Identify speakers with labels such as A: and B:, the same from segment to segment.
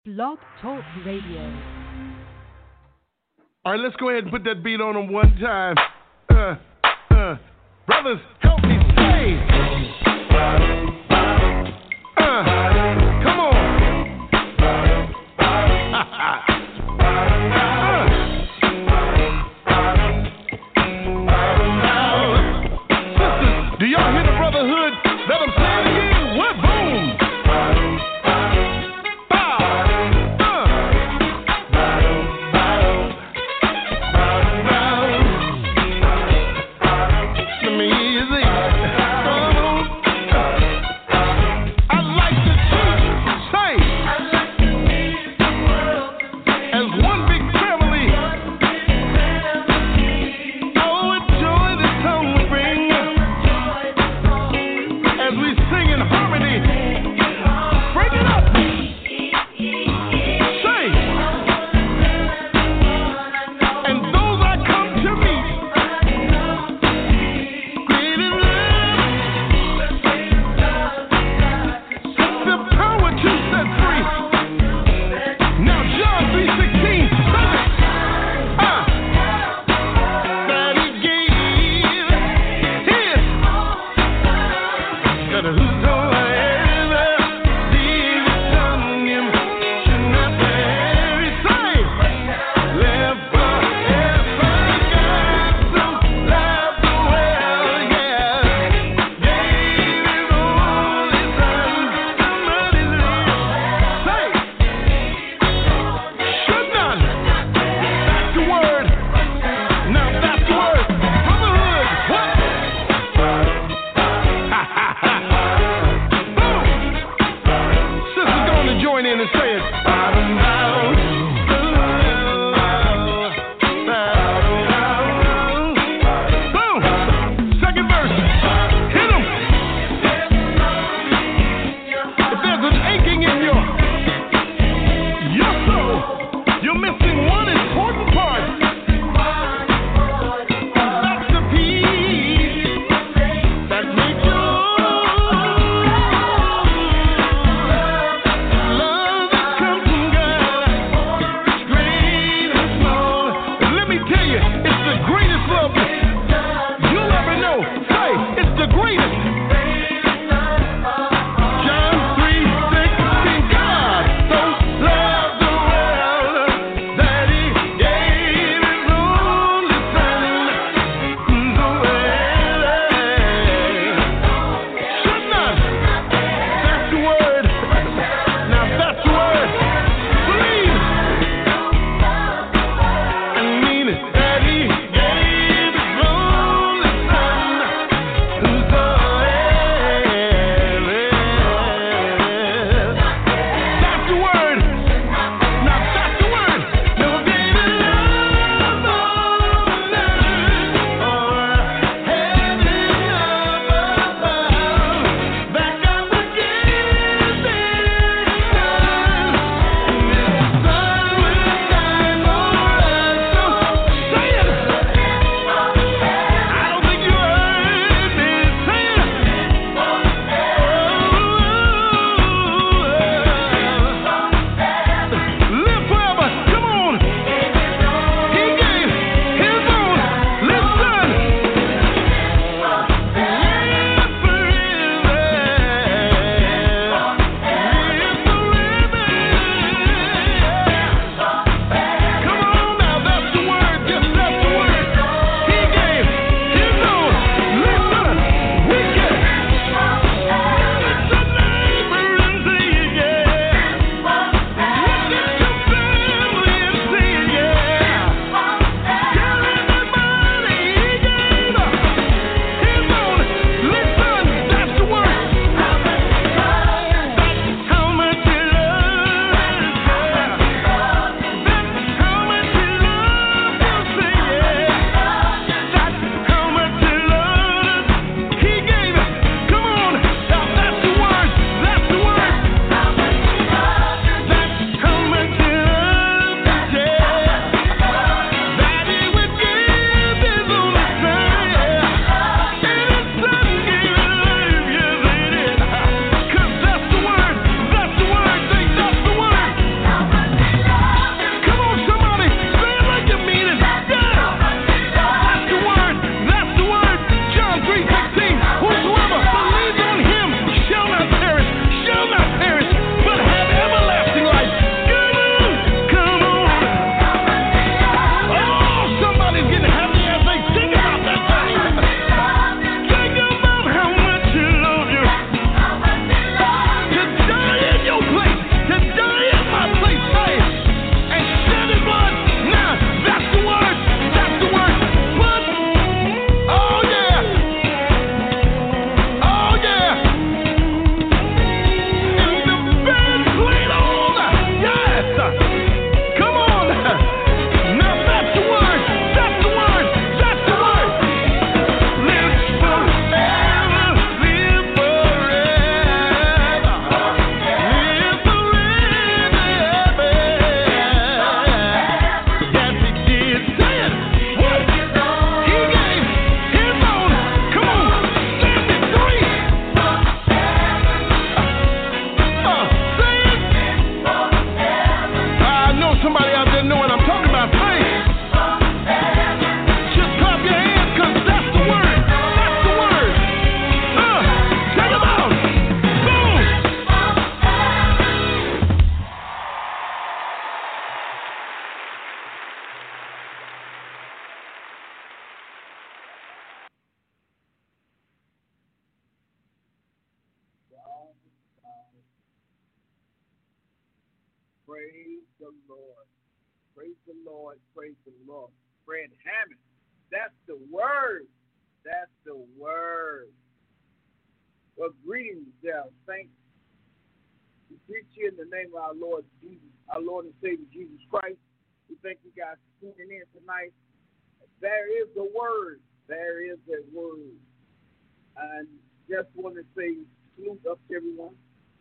A: Blog Talk Radio.
B: All right, let's go ahead and put that beat on them one time. Brothers, help me say. Come on. Sisters, do y'all hear the brotherhood? Let them say it again. What? Boom. Come from God.
C: Praise the Lord. Praise the Lord. Praise the Lord. Fred Hammond. That's the word. That's the word. Well, greetings, there, saints. We greet you in the name of our Lord Jesus, our Lord and Savior Jesus Christ. We thank you guys for tuning in tonight. There is a word. There is a word. And just want to say salute up to everyone.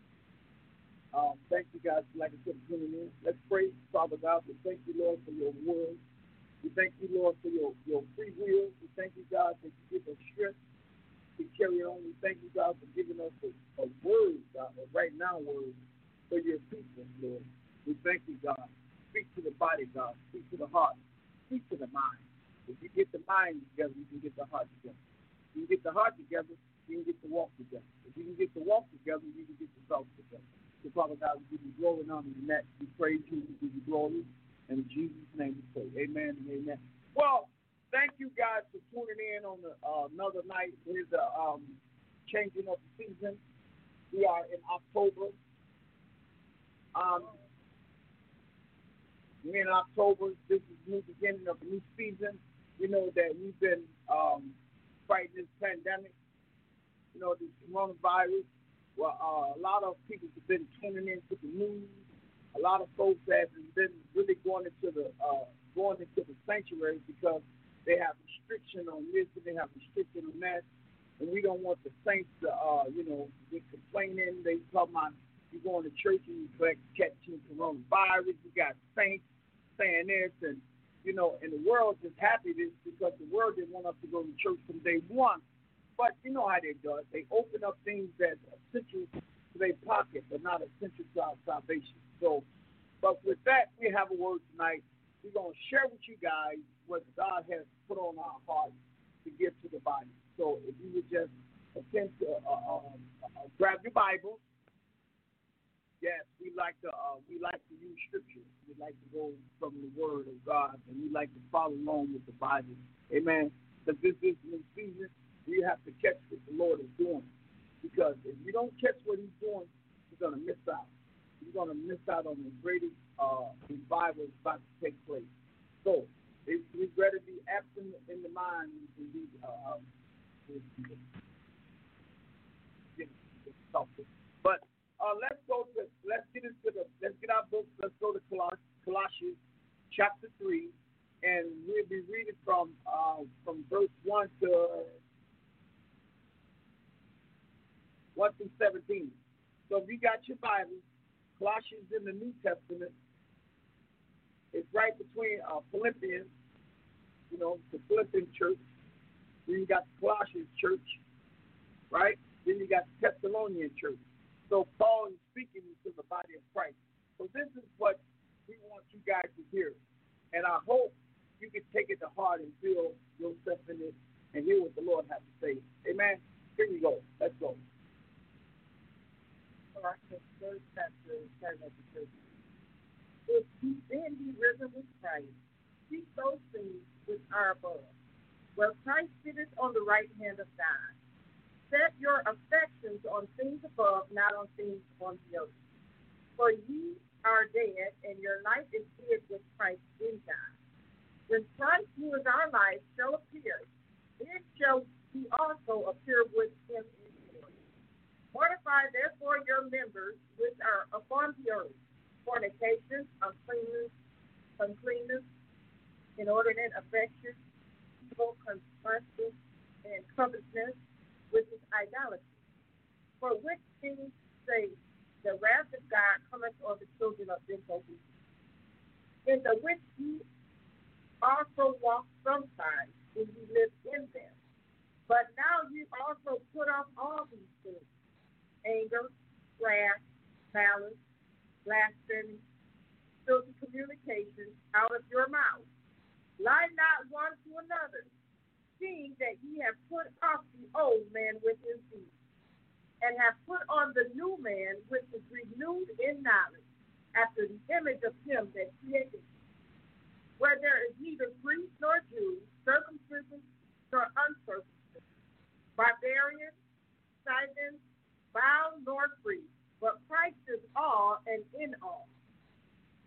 C: Thank you guys, like I said, for tuning in. Let's pray, Father God. We thank you, Lord, for your word. We thank you, Lord, for your free will. We thank you, God, that you give us strength to carry on. We thank you, God, for giving us a word, God, a right now word for your people, Lord. We thank you, God. Speak to the body, God. Speak to the heart. Speak to the mind. If you get the mind together, you can get the heart together. If you can get the heart together, you can get the walk together. If you can get the walk together, you can get the talk together. So, Father God, we give you glory and honor in that. We praise you. We give you glory. And in Jesus' name we pray. Amen and amen. Well, thank you guys for tuning in on another night. Here's the changing of the season. We are in October. We're in October. This is the beginning of a new season. We know that we've been fighting this pandemic, this coronavirus. Well, a lot of people have been tuning into the news. A lot of folks have been really going into the sanctuary because they have restriction on this and they have restriction on that, and we don't want the saints to be complaining. They talking about you going to church and you catching coronavirus. You got saints saying this, and and the world is happy this because the world didn't want us to go to church from day one. But you know how they do it. They open up things that are essential to their pocket, but not essential to our salvation. So, but with that, we have a word tonight. We're going to share with you guys what God has put on our hearts to give to the body. So if you would just attempt to grab your Bible. Yes, we like to use scripture. We like to go from the Word of God, and we like to follow along with the Bible. Amen. But this is new season. We have to catch what the Lord is doing, because if you don't catch what He's doing, you're going to miss out. You're going to miss out on the greatest revival that's about to take place. So, if we'd rather be absent in the mind than be But let's get our books. Let's go to Colossians chapter 3, and we'll be reading from verse 1 through 17. So if you got your Bible, Colossians in the New Testament, it's right between Philippians, the Philippian church. Then you got the Colossians church, right? Then you got the Thessalonian church. So Paul is speaking to the body of Christ. So this is what we want you guys to hear. And I hope you can take it to heart and feel yourself in it and hear what the Lord has to say. Amen? Here we go. Let's go.
D: Colossians 3rd chapter, starting at the 3rd. If ye then be risen with Christ, seek those things which are above, where Christ sitteth on the right hand of God. Set your affections on things above, not on things on the earth. For ye are dead, and your life is hid with Christ in God. When Christ, who is our life, shall appear, then shall he also appear with him in glory. Mortify therefore your members which are upon the earth, fornication, uncleanness, inordinate affection, evil, concupiscence, and covetousness, which is idolatry. For which things say, the wrath of God cometh on the children of disobedience, in the which ye also walked sometimes when ye lived in them. But now ye also put off all these things: anger, wrath, malice, blasphemy, filthy communications out of your mouth. Lie not one to another, seeing that ye have put off the old man with his deeds, and have put on the new man, which is renewed in knowledge, after the image of him that created you, where there is neither Greek nor Jew, circumcision nor uncircumcision, barbarian, Scythian, bound nor free, but Christ is all and in all.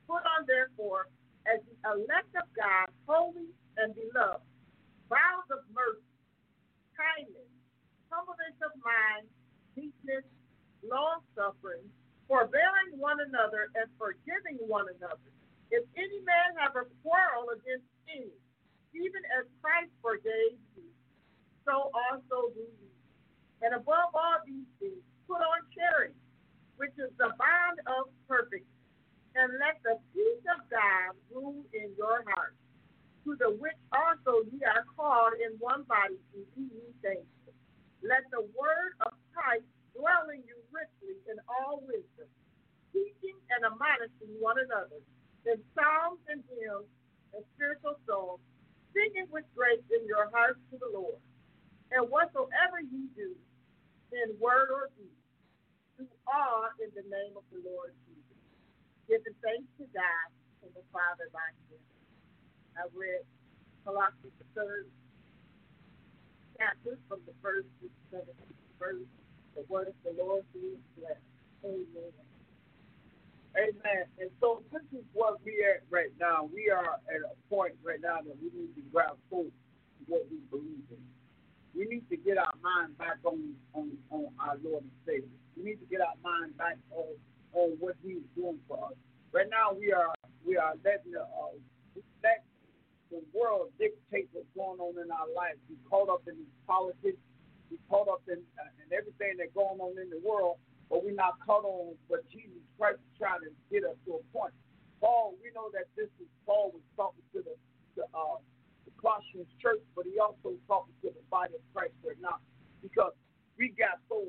D: therefore, as the elect of God, holy and beloved, vows of mercy, kindness, humbleness of mind, meekness, long-suffering, forbearing one another, and forgiving one another. If any man have a quarrel against any, even as Christ forgave you, so also do ye. And above all these things, put on charity, which is the bond of perfect, and let the peace of God rule in your hearts, to the which also ye are called in one body, and be ye thankful. Let the word of Christ dwell in you richly in all wisdom, teaching and admonishing one another in psalms and hymns and spiritual songs, singing with grace in your hearts to the Lord. And whatsoever ye do, in word or deed, do all in the name of the Lord Jesus, giving thanks to God and the Father by him. I read Colossians the 3rd chapter from the first to the 17th verse. The word of the Lord is blessed. Amen.
C: Amen. And so this is what we are at right now. We are at a point right now that we need to grab hold of what we believe in. We need to get our mind back on our Lord and Savior. We need to get our mind back on what He is doing for us. Right now, we are letting the world dictate what's going on in our lives. We're caught up in these politics. We're caught up in everything that's going on in the world, but we're not caught on what Jesus Christ is trying to get us to a point. Paul, we know that Paul was talking to the Colossians church, but he also talking to the body of Christ right now, because we got so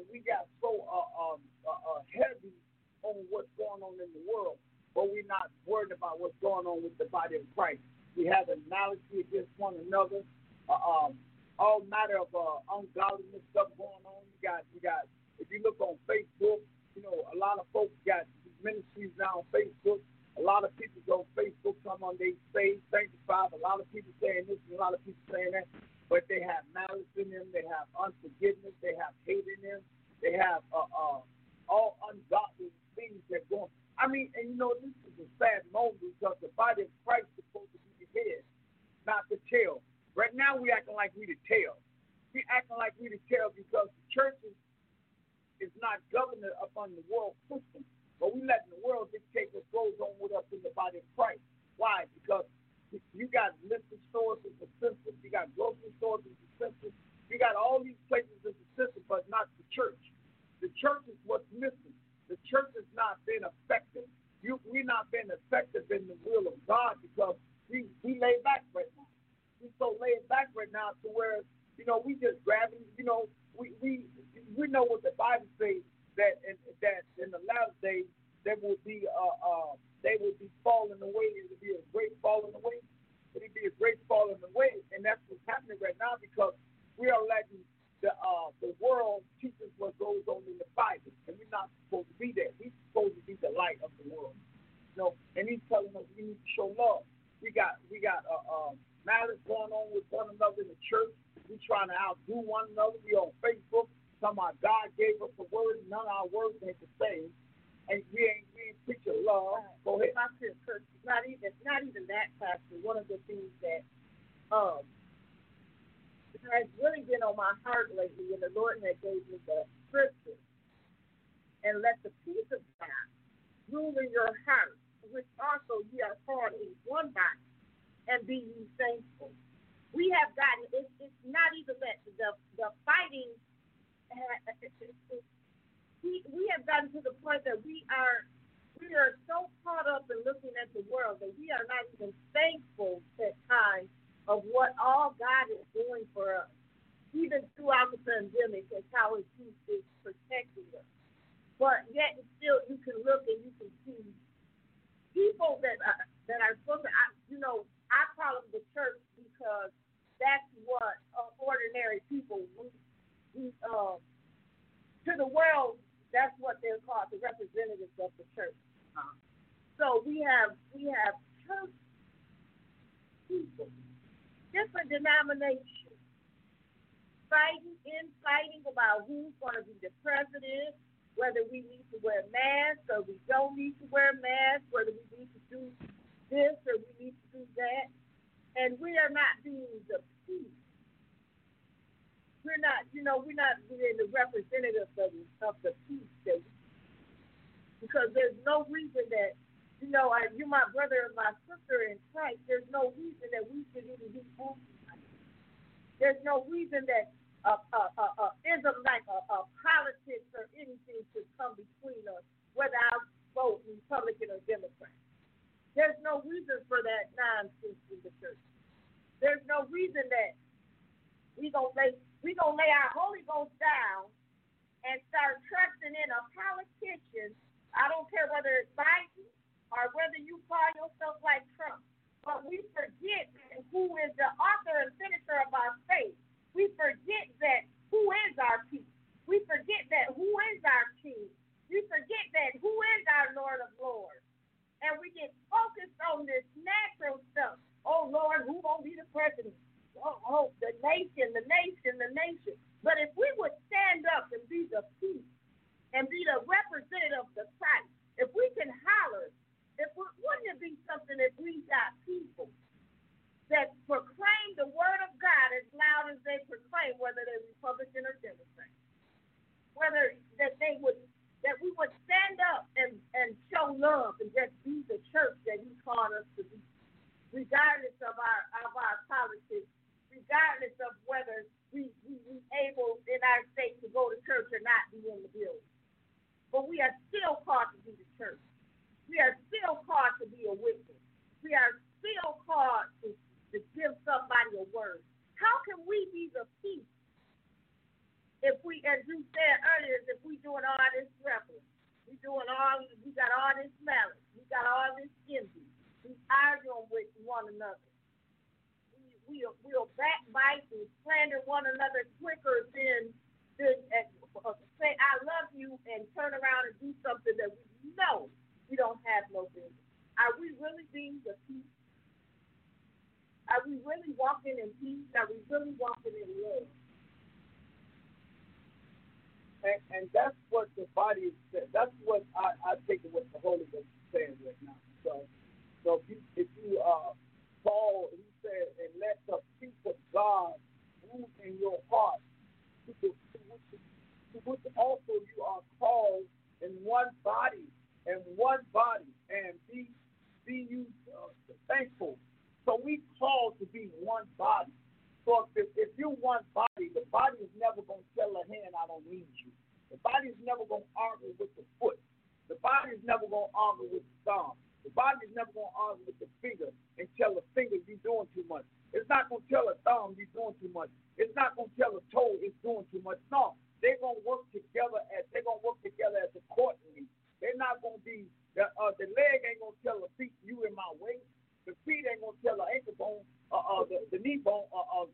C: heavy on what's going on in the world, but we're not worried about what's going on with the body of Christ. We have analogy against one another, all matter of ungodliness stuff going on. You got. If you look on Facebook, a lot of folks got ministries now on Facebook. A lot of people go Facebook, come on, they say sanctified. A lot of people saying this, and a lot of people saying that, but they have malice in them. They have unforgiveness. They have hate in them. They have all ungodly things that go on. I mean, and this is a sad moment, because the body of Christ is supposed to be the head, not the tail. Right now, we acting like we the tail. We acting like we the tail because the church is not governed upon the world system. But we letting the world dictate what goes on with us in the body of Christ. Why? Because you got liquor stores as a system. You got grocery stores as a system. You got all these places as a system, but not the church. The church is what's missing. The church has not been effective. We're not been effective in the will of God because we lay back right now. We're so laid back right now to where, we just grabbing, we know what the Bible says, that in the last days there will be they will be falling away. It will be a great falling away. It will be a great falling away, and that's what's happening right now because we are letting the world teach us what goes on in the Bible, and we're not supposed to be there. We're supposed to be the light of the world. And He's telling us we need to show love. We got malice going on with one another in the church. We're trying to outdo one another. We on Facebook. Talking about God gave us a word, none of our words ain't the same, and we ain't preaching love. Go ahead.
D: Not even that, Pastor. One of the things that has really been on my heart lately, and the Lord had gave me the scripture, and let the peace of God rule in your heart, which also ye are called in one body, and be ye thankful. We have gotten, it's not even that, the fighting, we have gotten to the point that we are so caught up in looking at the world that we are not even thankful at times of what all God is doing for us, even throughout the pandemic, and how His peace is protecting us. But yet still you can look and you can see people that are supposed to, I call them the church because that's what ordinary people to the world, that's what they're called, the representatives of the church. So we have church people, different denominations, fighting about who's going to be the president, whether we need to wear masks or we don't need to wear masks, whether we need to do this or we need to do that, and we are not being the peace. We're not being the representatives of the peace that we, because there's no reason that, you're my brother and my sister in Christ. There's no reason that we should even be angry. There's no reason that ism like a politics or anything should come between us, whether I vote Republican or Democrat. There's no reason for that nonsense in the church. There's no reason that we gonna lay our Holy Ghost down and start trusting in a politician. I don't care whether it's Biden or whether you call yourself like Trump, but we forget who is the author and finisher of our faith. We forget that who is our peace. We forget that who is our King. We forget that who is our Lord of Lords. And we get focused on this natural stuff. Oh, Lord, who gonna be the president? Oh, the nation. But if we would stand up and be the peace and be the representative of the Christ, if we can holler, wouldn't it be something if we got people that proclaim the word of God as loud as they proclaim, whether they're Republican or Democrat, whether that we would stand up and show love and just be the church that He called us to be, regardless of our politics, regardless of whether we able in our state to go to church or not be in the building. But we are still called to be the church. We are still called to be a witness. We are still called to give somebody a word. How can we be the peace if we, as you said earlier, if we doing all this reverence, we got all this malice, we got all this envy, we arguing with one another. We'll backbite and slander one another quicker than say I love you and turn around and do something that we know we don't have no business. Are we really being the peace? Are we really walking in peace? Are we really walking in love?
C: And that's what the body is saying. That's what I think of what the Holy Ghost is saying right now. So if you Paul, he said, and let the peace of God move in your heart, to which also you are called in one body, and be you thankful. So we called to be one body. So if you're one body, the body is never going to tell the hand, I don't need you. The body is never going to argue with the foot. The body is never going to argue with the thumb. The body is never going to argue with the finger and tell the finger you're doing too much. It's not going to tell the thumb you're doing too much. It's not going to tell the toe it's doing too much. No, they're going to work together as a coordinate. They're not going to be the leg ain't going to tell the feet you in my way. The feet ain't going to tell the ankle bone, the knee bone,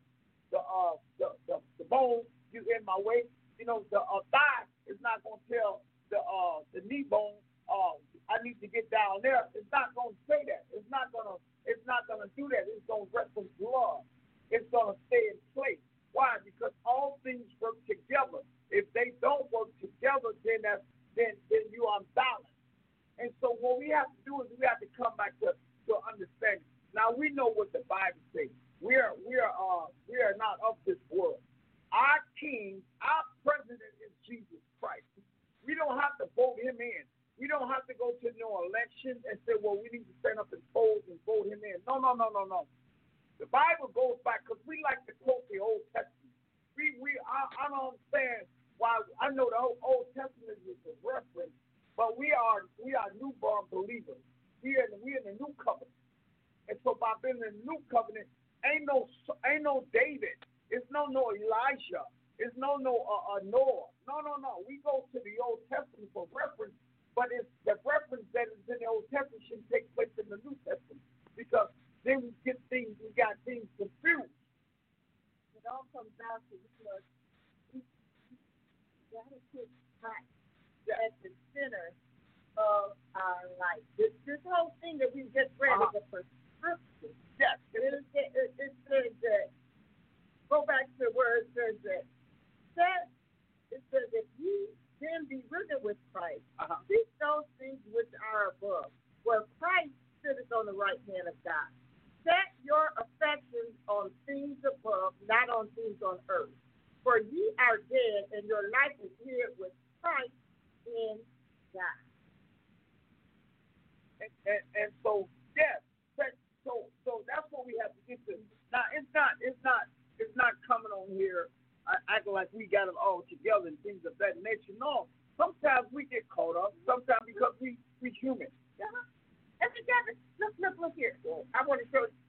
C: the bone you in my way. You know, the thigh is not going to tell the knee bone, I need to get down there. It's not going to say that. It's not going to do that. It's going to rest in blood. It's going to stay in place. Why? Because all things work together. If they don't work together, then you are unbalanced. And so what we have to do is we have to come back to understanding. Now we know what the Bible says. We are not of this world. Our King, our President is Jesus Christ. We don't have to vote him in. We don't have to go to no election and say, well, we need to stand up and vote him in. No. The Bible goes back because we like to quote the Old Testament. I don't understand why. I know the Old Testament is a reference, but we are newborn believers. We in the new covenant, and so by being in the new covenant, ain't no David. It's no Elijah. It's no Noah. No. We go to the Old Testament for reference, but it's the reference that is in the Old Testament should take place in the New Testament because then we got things confused.
D: It all comes down to because we got to put Christ at the center of our life. This whole thing that we just read is a prescription.
C: Yes.
D: It says that. Go back to where it says that. It says if you then be risen with Christ, seek those things which are above, where Christ sitteth on the right hand of God. Set your affections on things above, not on things on earth. For ye are dead, and your life is hid with Christ in God.
C: And so, yes, so that's what we have to get to. Now, it's not coming on here acting like we got it all together and things of that nature. No, sometimes we get caught up. Sometimes because we human.
D: Uh-huh. And together, look here. I want to show you.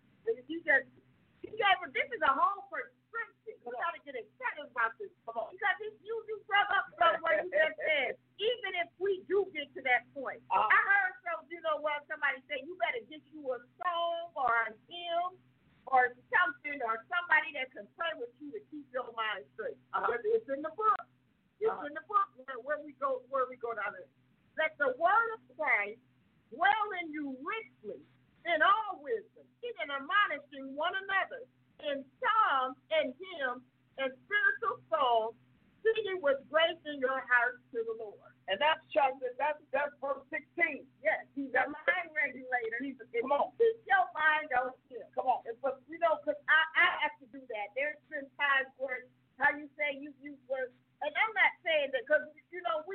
D: This is a whole prescription. You got to get excited about this. Come on. Because you brought up what you just said. Even if we do get to that point. I heard somebody say you better get you a song or a hymn or something or somebody that can pray with you to keep your mind straight. It's in the book. It's in the book where we go down there. Let the word of Christ dwell in you richly in all wisdom, even admonishing one another in psalms and hymns and spiritual songs, singing with grace in your hearts to the Lord.
C: And that's verse 16.
D: Yes, he's a mind regulator.
C: Come on.
D: Keep your mind on him.
C: Come on.
D: But because I have to do that. There's been times where how you say you were, and I'm not saying that because we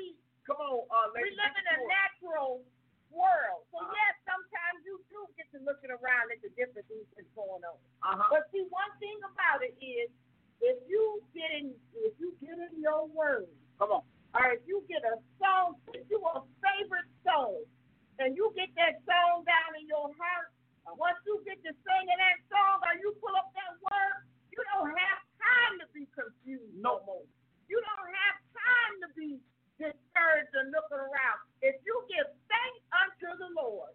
D: we live in a natural world. So yes, sometimes you do get to looking around at the different things that's going on. But see, one thing about it is if you get in your word,
C: come on,
D: or if you get a song, if you a favorite song, and you get that song down in your heart, once you get to singing that song, or you pull up that word, you don't have time to be confused no more. You don't have time to be discouraged and looking around. If you give thanks unto the Lord,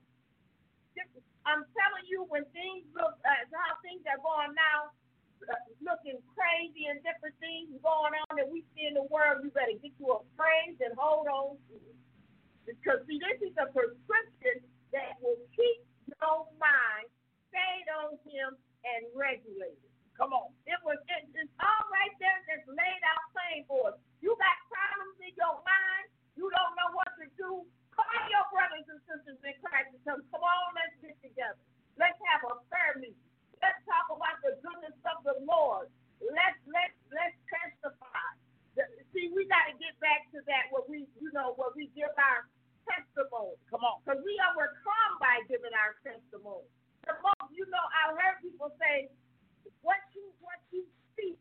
D: I'm telling you, when things look how things are going now, looking crazy and different things going on that we see in the world, you better get you a praise and hold on to it. Because see, this is a prescription that will keep your mind stayed on him and regulated. Come on. It's all right there that's laid out plain for us. You got problems in your mind, you don't know what to do. Call your brothers and sisters in Christ and tell them, come on, let's get together. Let's have a prayer meeting. Let's talk about the goodness of the Lord. Let's testify. See, we got to get back to that where we give our testimony. Come on, because we overcome by giving our testimony. The most, I heard people say, what you speak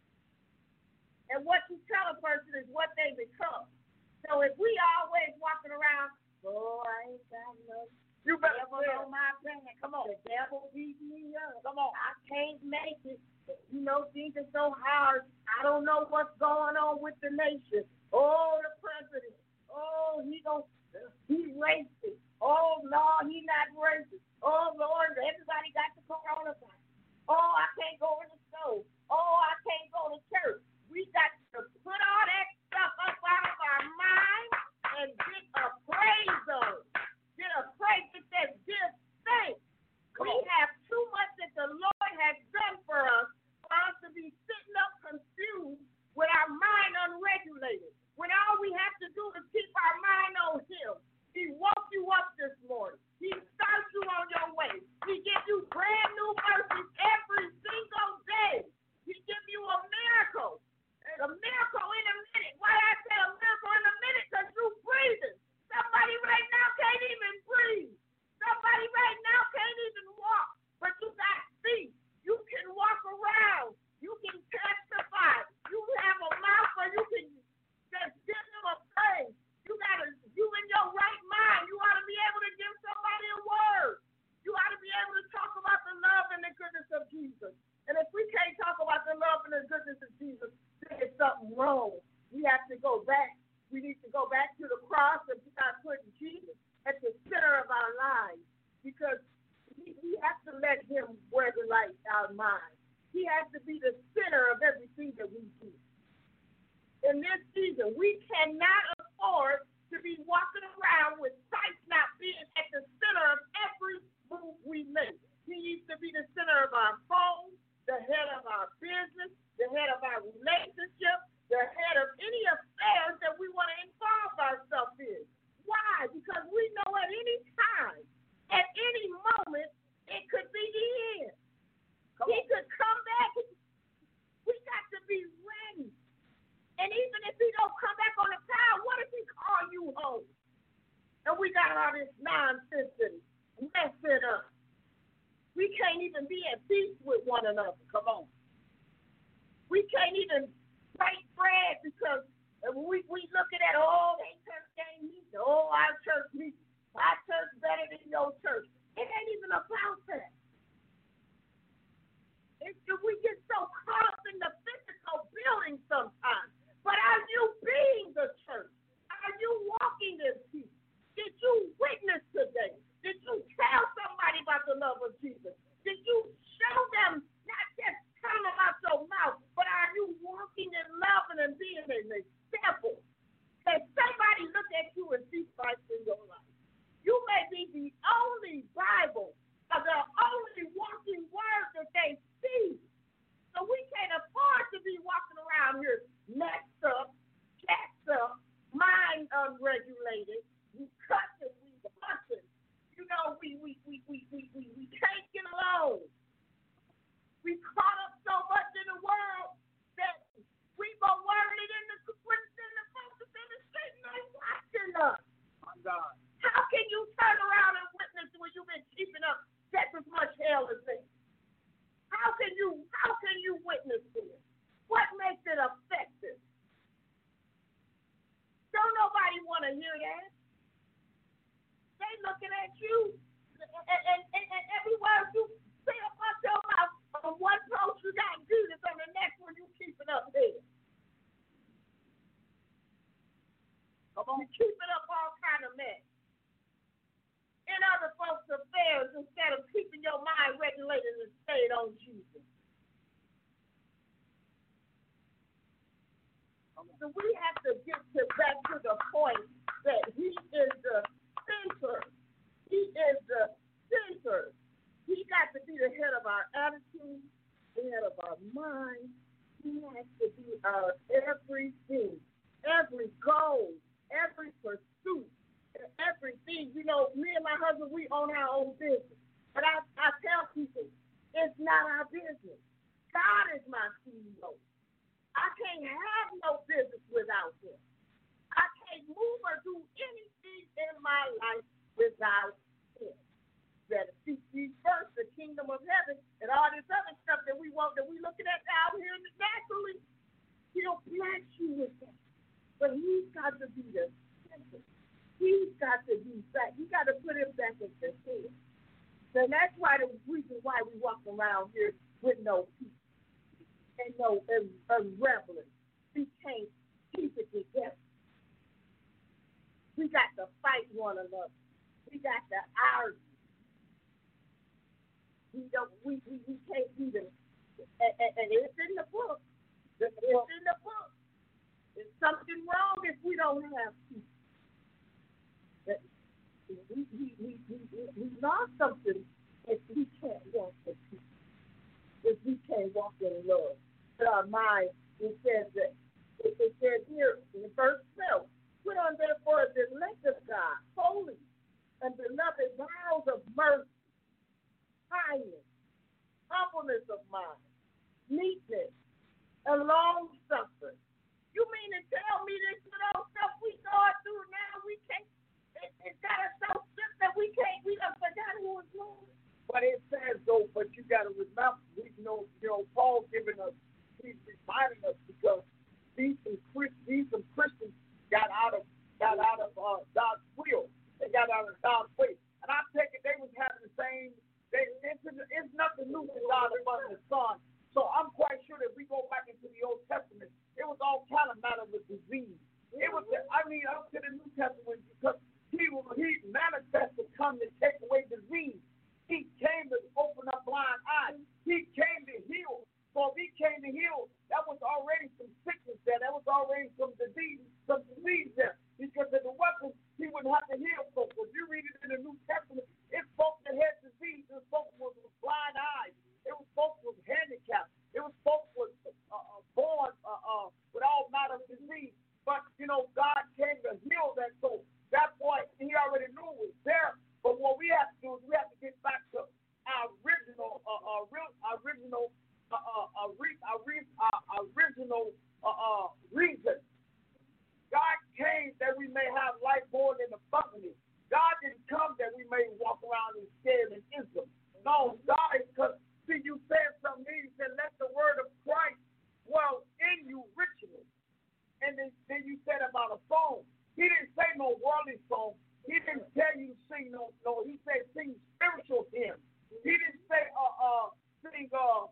D: and what you tell a person is what they become. So if we always walking around, I ain't got no. You better on my back. Come on. The devil beat me up. Come on. I can't make it. Things are so hard. I don't know what's going on with the nation. Oh, the president. Oh, he's racist. Oh, no, he's not racist. Oh, Lord, everybody got the coronavirus. Oh, I can't go in the store. Oh, I can't go to church. We got to put all that stuff up out of our mind and get a praise on. Get a praise that give thanks. We have too much that the Lord has done for us to be sitting up confused with our mind unregulated. When all we have to do is keep our mind on him. He woke you up this morning. He starts you on your way. He gives you brand new mercies every single day. He gives you a miracle. A miracle in a minute. Why I say a miracle in a minute? Because you're breathing. Somebody right now can't even breathe. Somebody right now can't even walk. But you got feet. You can walk around. You can testify. You have a mouth where you can just give them a praise. You in your right mind. You ought to be able to give somebody a word. You ought to be able to talk about the love and the goodness of Jesus. And if we can't talk about the love and the goodness of Jesus, there's something wrong. We have to go back. We need to go back to the cross and start putting Jesus at the center of our lives, because we have to let him regulate our mind. He has to be the center of everything that we do. In this season, we cannot afford to be walking around with Christ not being at the center of every move we make. He needs to be the center of our home, the head of our business, the head of our relationship, the head of any affairs that we want to involve ourselves in. Why? Because we know at any time, at any moment, nonsense and mess it up. We can't even be at peace with one another. Come on. We can't even break bread because we looking at, oh, they church ain't meeting. Oh, our church meets. Our church better than your church. It ain't even about that. We get so caught up in the physical building sometimes. But are you being the church? Are you walking in peace? Did you witness today? Did you tell somebody about the love of Jesus? Did you show them, not just tell them out your mouth, but are you walking in love and being an example? Can somebody look at you and see Christ in your life? You may be the only Bible, or the only walking word that they see. So we can't afford to be walking around here messed up, jacked up, mind unregulated, we cussing, we fussing. You know, we can't get along. We caught up so much in the world that we more worried in the folks in the street and they watching us.
C: My God.
D: How can you turn around and witness when you've been keeping up just as much hell as this? How can you witness this? What makes it effective? Don't nobody want to hear that. They looking at you, and every word you say about your mouth, on one post you got Jesus, on the next one you keeping up there. Come on, you keeping up all kind of mess in other folks' affairs instead of keeping your mind regulated and stayed on Jesus. So we have to get back to the point that He is the center. He is the center. He got to be the head of our attitude, the head of our mind. He has to be our everything, every goal, every pursuit, everything. You know, me and my husband, we own our own business. But I tell people, it's not our business. God is my CEO. I can't have no business without Him. I can't move or do anything in my life without Him. Better seek ye first the kingdom of heaven and all this other stuff that we want, that we looking at out here naturally. He'll bless you with that. But He's got to be the center. He's got to be back. You got to put Him back at the head. And that's why the reason why we walk around here with no peace and no reverence. We can't keep it together. We got to fight one another. We got to argue. We can't do this. And it's in the book. It's in the book. There's something wrong if we don't have peace. We lost something if we can't walk in peace. If we can't walk in love. In our mind, it says here in verse 12, put on therefore the elect of God, holy and beloved vows of mercy, kindness, humbleness of mind, meekness, and long suffering. You mean to tell me this little stuff we going through now, we can't, it got us so sick that we done forgot who is Lord.
C: But it says though, but you got to remember, Paul giving us, he's reminding us because these some Christians got out of God's will. They got out of God's way, and I take it they was having the same. It's nothing new to God under the sun. So I'm quite sure that if we go back into the Old Testament, it was all kind of matter of disease. It was, up to the New Testament because he manifested to come to take away disease. He came to open up blind eyes. He came to heal. So if He came to heal, that was already some sickness there. That was already some disease there. Because if it wasn't, He wouldn't have to heal folks. If you read it in the New Testament, it's folks that had disease. It was folks with blind eyes. It was folks with handicapped. It was folks with born with all manner of disease. But, God came to heal that soul. That point, He already knew it was there. But what we have to do is we have to get back to our original reason. God came that we may have life more than abundantly. God didn't come that we may walk around in scared and ism. No, God is because, see, you said something, you said, let the word of Christ dwell in you richly. And then you said about a song. He didn't say no worldly song. He didn't tell you to sing no. He said sing spiritual hymns. He didn't say sing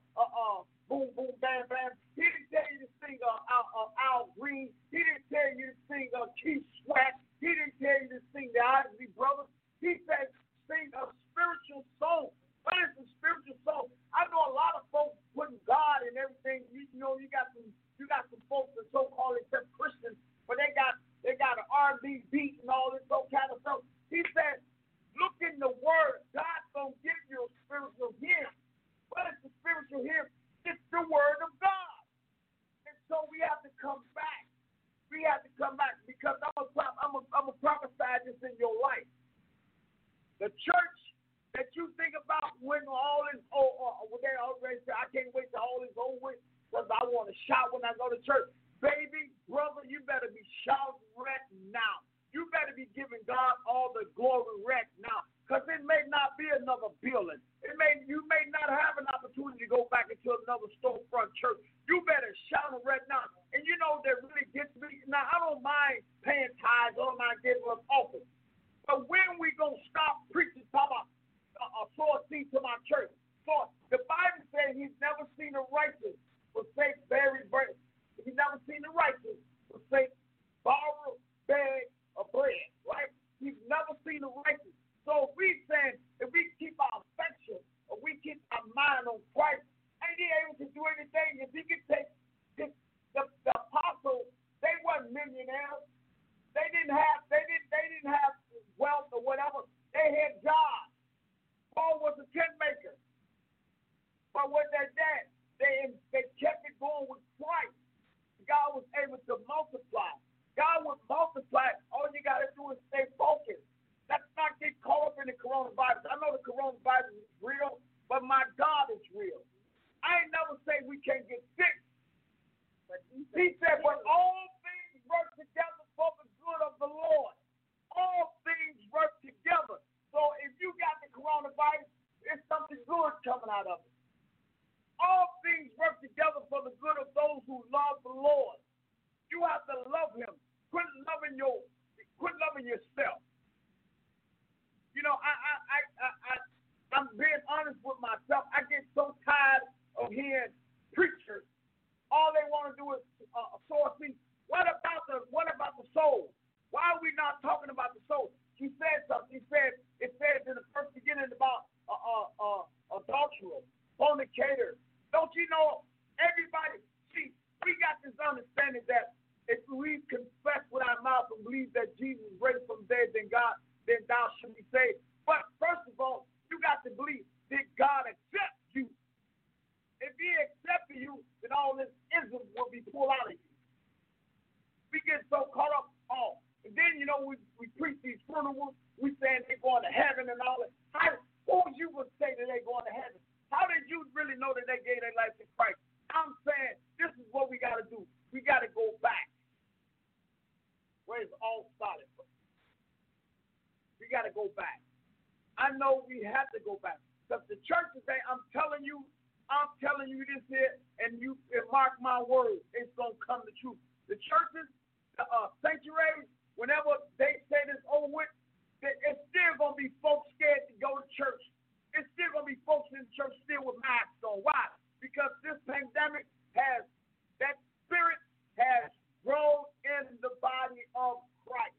C: boom boom bam bam. He didn't tell you to sing Al Green. He didn't tell you to sing Keith Sweat. He didn't tell you to sing the Isley Brothers. He said sing a spiritual song. What is a spiritual song? I know a lot of folks putting God in everything. You know, you got some folks that so-called except Christians, but they got an R&B beat and all this kind of stuff. He said, look in the Word. God's gonna give you a spiritual hymn. What is the spiritual hymn? It's the Word of God. And so we have to come back. We have to come back because I'm a prophesy this in your life. The church that you think about when all is when they already say, I can't wait till all is over because I want to shout when I go to church. Baby, brother, you better be shouting right now. You better be giving God all the glory right now. Because it may not be another building. You may not have an opportunity to go back into another storefront church. You better shout it right now. And you know that really gets me. Now, I don't mind paying tithes. I don't mind getting an offering. But when we going to stop preaching about sow a seed to my church? So the Bible says he's never seen the righteous forsake buried bread. He's never seen the righteous forsake borrow, beg, or bread. Right? He's never seen the righteous. So if we keep our affection or we keep our mind on Christ, ain't he able to do anything? If he could take the apostles, they weren't millionaires. They didn't have wealth or whatever. They had jobs. Paul was a tent maker. But what they did, they kept it going with Christ. God was able to multiply. God would multiply. All you got to do is stay focused. Let's not get caught up in the coronavirus. I know the coronavirus is real, but my God is real. I ain't never say we can't get sick. But he said, but all things work together for the good of the Lord. All things work together. So if you got the coronavirus, it's something good coming out of it. All things work together for the good of those who love the Lord. You have to love him. Quit loving yourself. You know, I'm being honest with myself. I get so tired of hearing preachers. All they want to do is sow a seed. What about the soul? Why are we not talking about the soul? He said something. It says in the first beginning about adulterers, fornicators. Don't you know, everybody, see, we got this understanding that if we confess with our mouth and believe that Jesus raised from the dead, then thou shalt be saved. But first of all, you got to believe that God accepts you. If he accepted you, then all this ism will be pulled out of you. We get so caught up all. And then, you know, we preach these funerals. We saying they're going to heaven and all that. Who you would say that they're going to heaven? How did you really know that they gave their life to Christ? I'm saying this is what we got to do. We got to go back where it's all started from. We got to go back. I know we have to go back. Because the church today, I'm telling you this here, and you mark my words, it's going to come to truth. The churches, the sanctuaries, whenever they say this over with, it's still going to be folks scared to go to church. It's still going to be folks in the church still with masks on. Why? Because this pandemic that spirit has grown in the body of Christ.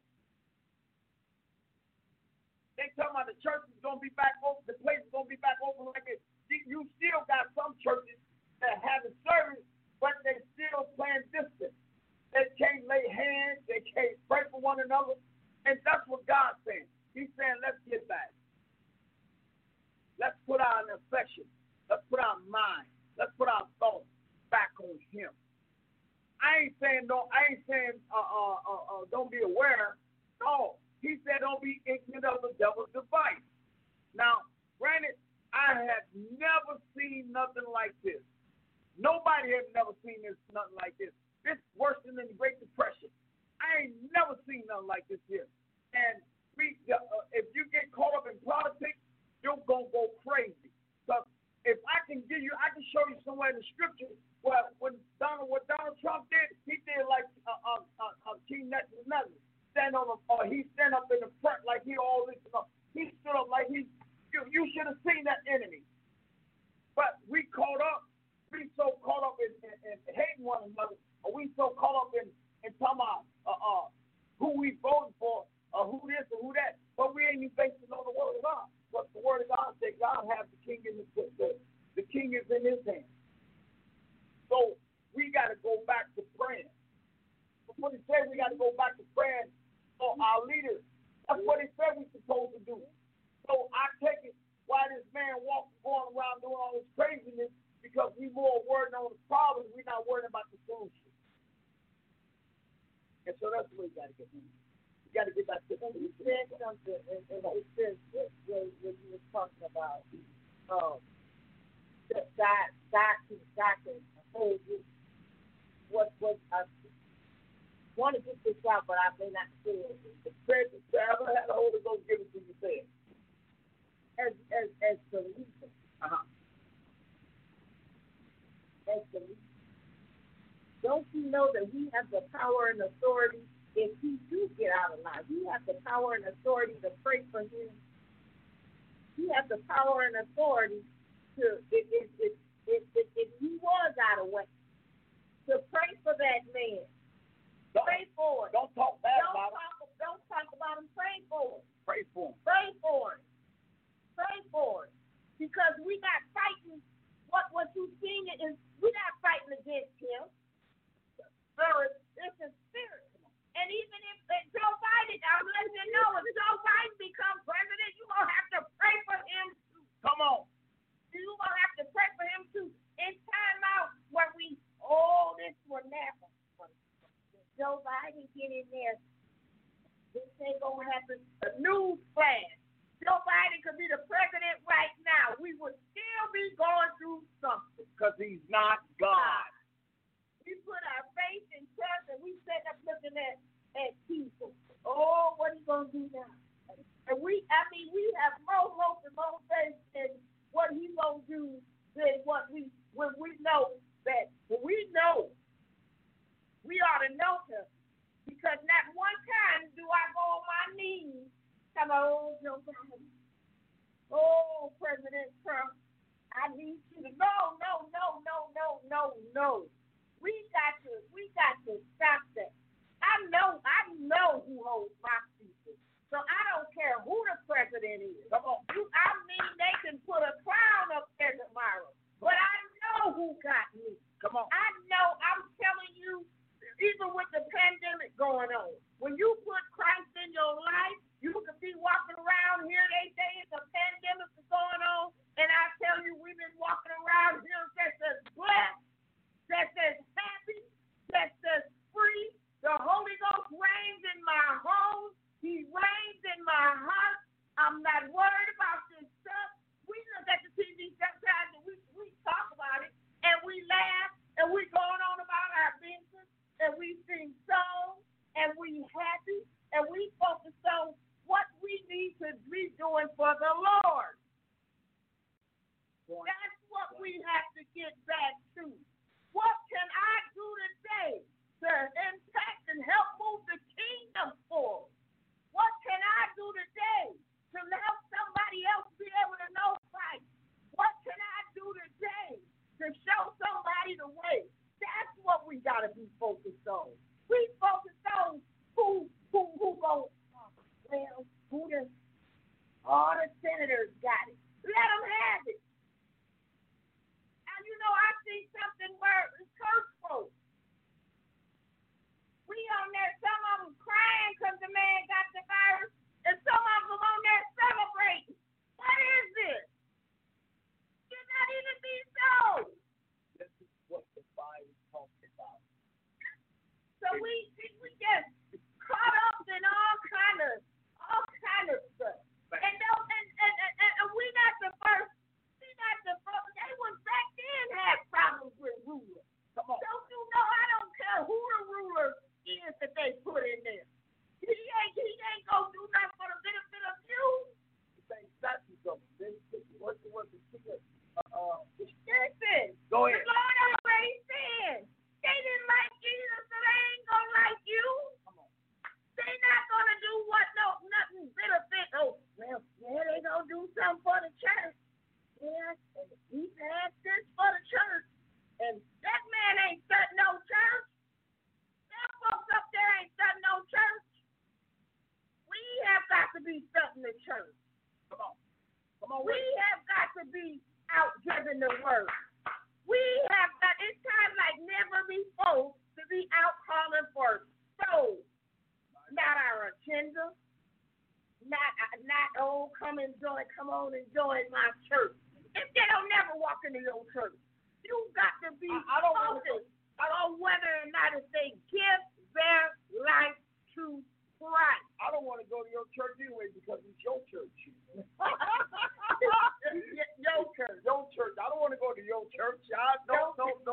C: They talking about the church is going to be back open, the place is going to be back open like this. You still got some churches that have a service, but they still playing distance. They can't lay hands, they can't pray for one another. And that's what God's saying. He's saying, let's get back. Let's put our affection. Let's put our mind. Let's put our thoughts back on him. I ain't saying don't be aware. No. He said don't be ignorant of the devil's device. Now, granted, I have never seen nothing like this. Nobody has never seen nothing like this. This is worse than the Great Depression. I ain't never seen nothing like this here. And If you get caught up in politics, you're gonna go crazy. So if I can show you somewhere in the scripture where what Donald Trump did, he did like King Nebuchadnezzar, he stand up in the front like he all this. He stood up like you should have seen that enemy. But we so caught up in hating one another, or we so caught up in talking about who we voting for, or who this or who that, but we ain't even basing on the word of God. But the word of God said God has the king in the king is in his hand. So we got to go back to praying. That's what he said. We got to go back to praying for our leaders. That's what he said we're supposed to do. So I take it why this man going around doing all this craziness, because we more worried on the problems. We're not worried about the solution. And so that's what we got to get in. We got to get back to the solution.
D: You said something, and it says this when you were talking about that God can hold you. What I want to get this out, but I may not say it.
C: The prayer to ever had the Holy Ghost give it to you, say it.
D: As the leader. As the leader. Don't you know that we have the power and authority if he do get out of line? We have the power and authority to pray for him. We have the power and authority to, if he was out of way, to pray for that man. Pray for it.
C: Don't talk bad about him.
D: Don't talk about him. Pray for it.
C: Pray for him.
D: Pray for it. Pray for it. Because we not fighting. What you seen is we're not fighting against him. Spirit, it's a spirit. And even if Joe Biden, I'm letting you know, if Joe Biden becomes president, you're going to have to pray for him too.
C: Come on.
D: You're going to have to pray for him too. It's time out where this will never. Joe Biden get in there. This ain't going to happen. A news flash. Joe Biden could be the president right now. We would still be going through something.
C: Because he's not God.
D: We put our faith in trust, and we set up looking at people. Oh, what are you going to do now? And we have more hope and more faith in what he's going to do than when we know that. When we know, we ought to know him. Because not one time do I go on my knees. Come on, Joe Biden. Oh, President Trump, I need you to no. We got to stop that. I know who holds my people. So I don't care who the president is. Come on. They can put a crown up there tomorrow. But I know who got me.
C: Come on.
D: I know, I'm telling you, even with the pandemic going on, when you put Christ in your life, you could be walking around here. They say it's a pandemic is going on, and I tell you, we've been walking around here that says blessed, that says happy, that says free. The Holy Ghost reigns in my home. He reigns in my heart. I'm not worried about this stuff. We look at the TV sometimes, and we talk about it, and we laugh, and we going on about our business, and we sing songs, and we happy, and we focus on what we need to be doing for the Lord. That's what we have to get back to. What can I do today to impact and help move the kingdom forward? What can I do today to help somebody else be able to know Christ? What can I do today to show somebody the way? That's what we got to be focused on. We focus on who goes. Well, all the senators got it. Let them have it. And I see something where it's curse folks. We on there, some of them crying because the man got the virus, and some of them on there celebrating. What is this? Should not even be so.
C: This is what the Bible talks about.
D: So He had this for the church, and that man ain't starting no church. Them folks up there ain't starting no church. We have got to be starting the church. Come on. We have got to be out giving the word. We have got, it's time like never before to be out calling for souls. Not our agenda. Not come on and join my church. If they don't never walk into your church, you got to be focused on whether or not if they give their life to Christ.
C: I don't want to go to your church anyway because it's your church. Your church. I don't want to go to your church. No.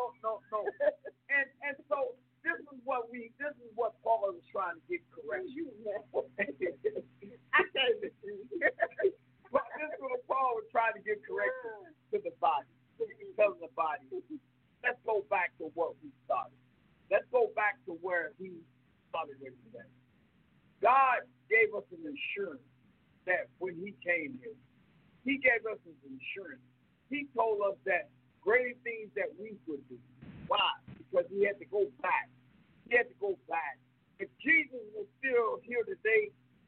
C: And so this is what Paul is trying to get correct. I tell you, but this is what Paul was trying to get corrected to the body. He's telling the body, let's go back to what we started. Let's go back to where he started everything. God gave us an assurance that when he came here, he gave us an assurance. He told us that great things that we could do. Why? Because he had to go back. He had to go back. If Jesus was still here today,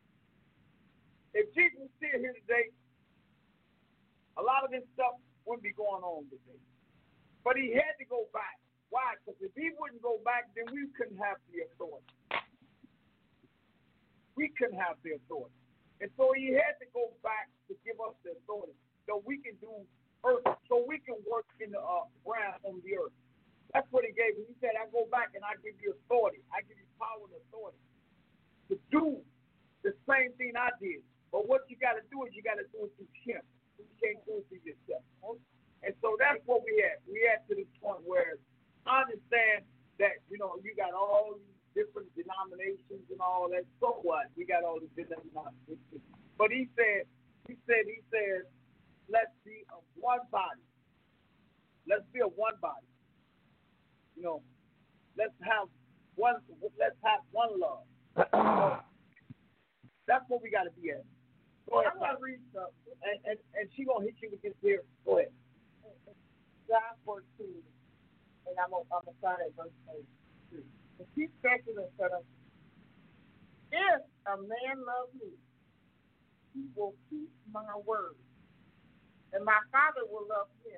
C: a lot of this stuff wouldn't be going on today. But he had to go back. Why? Because if he wouldn't go back, then we couldn't have the authority. We couldn't have the authority. And so he had to go back to give us the authority so we can do earth, so we can work in the ground on the earth. That's what he gave me. He said, I go back and I give you authority. I give you power and authority to do the same thing I did. But what you got to do is you got to do it through him. You can't do it through yourself. And so that's what we had. We had to this point where I understand that, you got all these different denominations and all that. So what? We got all these denominations. But he said, let's be of one body. Let's be of one body. Let's have one love. That's what we got to be at. Go ahead. I'm going to read something. And she's going to hit you with this here. Go ahead.
D: John 14, and I'm going to start at verse 8. The chief secular said unto me, if a man love me, he will keep my word, and my Father will love him,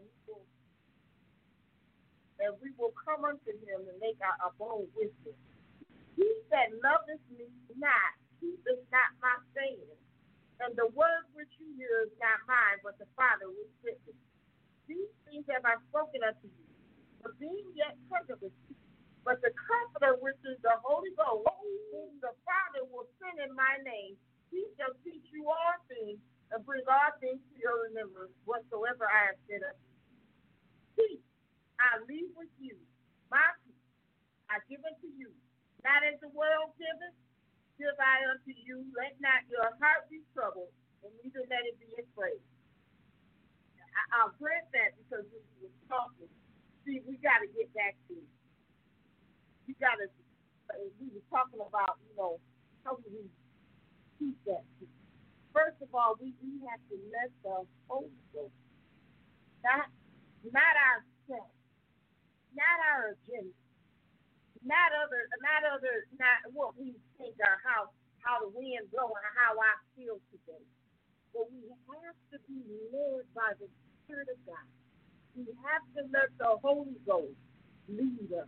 D: and we will come unto him and make our abode with him. He that loveth me not, keepeth not my saying, and the word which you hear is not mine, but the Father which sent me. These things have I spoken unto you, but being yet present with you. But the Comforter, which is the Holy Ghost, whom the Father will send in my name, he shall teach you all things and bring all things to your remembrance whatsoever I have said unto you. Peace I leave with you, my peace I give unto you. Not as the world giveth, give I unto you. Let not your heart be troubled, and neither let it be afraid. I'll grant that because we were talking. See, we got to get back to it. We were talking about, how do we keep that peace? First of all, we have to let the Holy Ghost, not ourselves, not our agenda, not what we think or how the wind blowing or how I feel today. But we have to be led by the Spirit of God. We have to let the Holy Ghost lead us.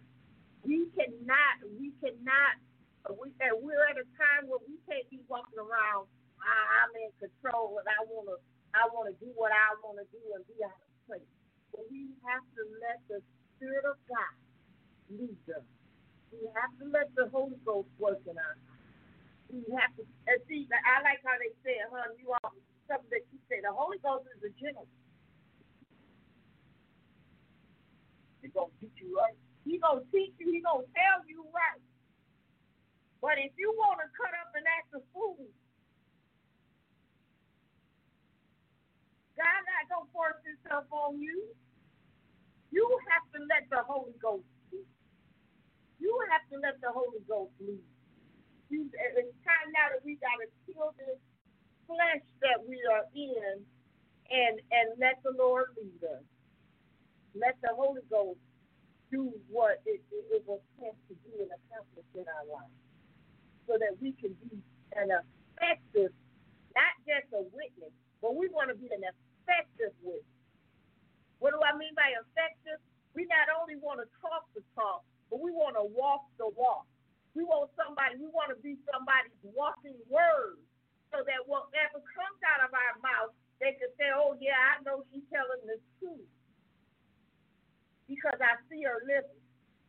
D: We're at a time where we can't be walking around, I'm in control and I want to do what I want to do and be out of place. But we have to let the Spirit of God lead us. We have to let the Holy Ghost work in our lives. We have to, and see, I like how they say it, you all, something that you say, the Holy Ghost is a gentleman.
C: He's going to teach you right.
D: He's going to teach you. He's going to tell you right. But if you want to cut up and act a fool, God not going to force himself on you. You have to let the Holy Ghost speak. You have to let the Holy Ghost lead. It's time now that we got to kill this flesh that we are in and let the Lord lead us. Let the Holy Ghost do what it was sent to do and accomplish in our life, so that we can be an effective, not just a witness, but we want to be an effective witness. What do I mean by effective? We not only want to talk the talk, but we want to walk the walk. We want to be somebody's walking word, so that whatever comes out of our mouth, they can say, oh, yeah, I know she's telling the truth, because I see her living.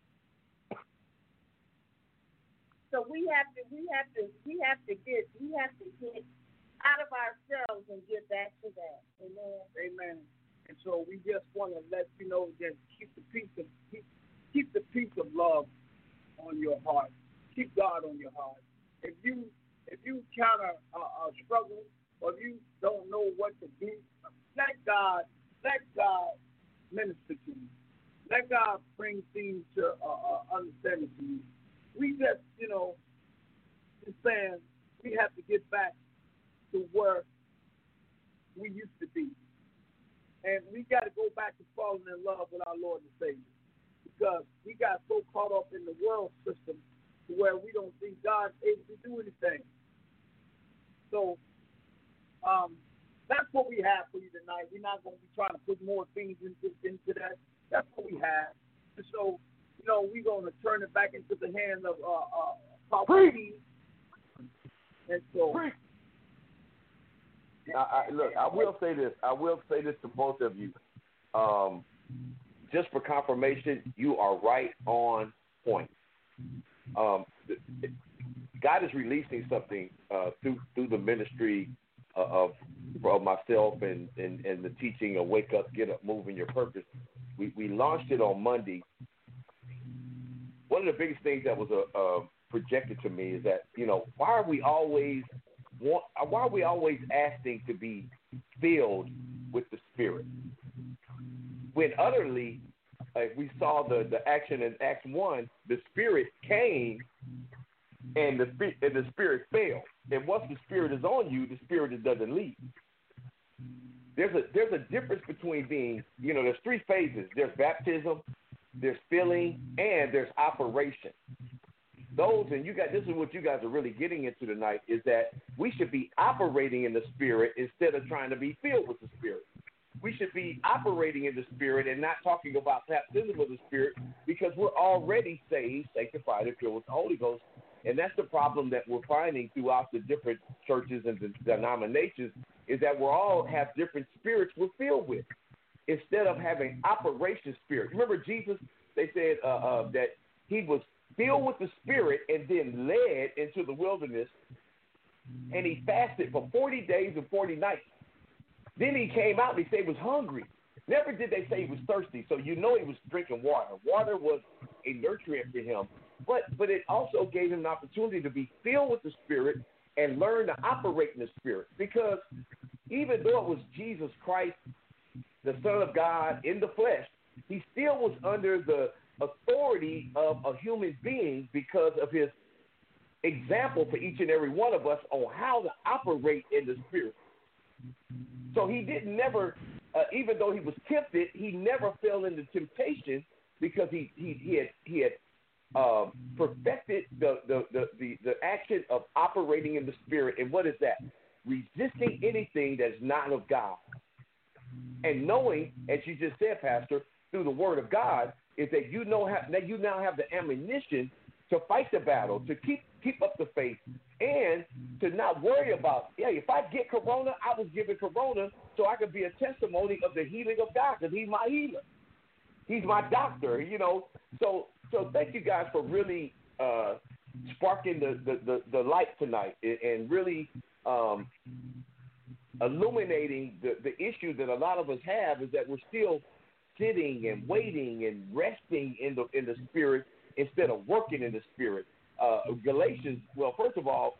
D: So we have to get out of ourselves and get back to that. Amen.
C: Amen. And so we just want to let you know that keep the peace of love on your heart. Keep God on your heart. If you counter struggle, or if you don't know what to do, let God minister to you. Let God bring things to understanding to you. We just, just saying we have to get back to where we used to be. And we got to go back to falling in love with our Lord and Savior, because we got so caught up in the world system to where we don't think God's able to do anything. So that's what we have for you tonight. We're not going to be trying to put more things into that. That's what we have. And so, we're going to turn it back into the hands of Papa P. And so,
E: look, I will say this. I will say this to both of you. Just for confirmation, you are right on point. God is releasing something through the ministry of myself and the teaching of Wake Up, Get Up, Move in Your Purpose. We launched it on Monday. One of the biggest things that was projected to me is that, why are we always asking to be filled with the Spirit? When utterly, we saw the action in Acts 1, the Spirit came and the Spirit fell. And once the Spirit is on you, the Spirit doesn't leave. There's a difference between being, there's three phases. There's baptism, there's filling, and there's operation. This is what you guys are really getting into tonight, is that we should be operating in the Spirit instead of trying to be filled with the Spirit. We should be operating in the Spirit and not talking about baptism of the Spirit, because we're already saved, sanctified, and filled with the Holy Ghost. And that's the problem that we're finding throughout the different churches and the denominations, is that we all have different spirits we're filled with, instead of having operation spirit. Remember Jesus, they said that he was filled with the Spirit and then led into the wilderness, and he fasted for 40 days and 40 nights. Then he came out and he said he was hungry. Never did they say he was thirsty, so he was drinking water. Water was a nutrient for him, but it also gave him an opportunity to be filled with the Spirit and learn to operate in the Spirit. Because even though it was Jesus Christ, the Son of God in the flesh, he still was under the authority of a human being, because of his example for each and every one of us on how to operate in the Spirit. So he never, even though he was tempted, he never fell into temptation, because he had perfected the action of operating in the Spirit. And what is that? Resisting anything that's not of God. And knowing, as you just said, Pastor, through the Word of God, is that you now have the ammunition to fight the battle, to keep up the faith, and to not worry about, if I get corona, I was given corona so I could be a testimony of the healing of God, because he's my healer. He's my doctor, So thank you guys for really sparking the light tonight, and really illuminating the issue that a lot of us have, is that we're still sitting and waiting and resting in the Spirit instead of working in the Spirit. Galatians, well, first of all,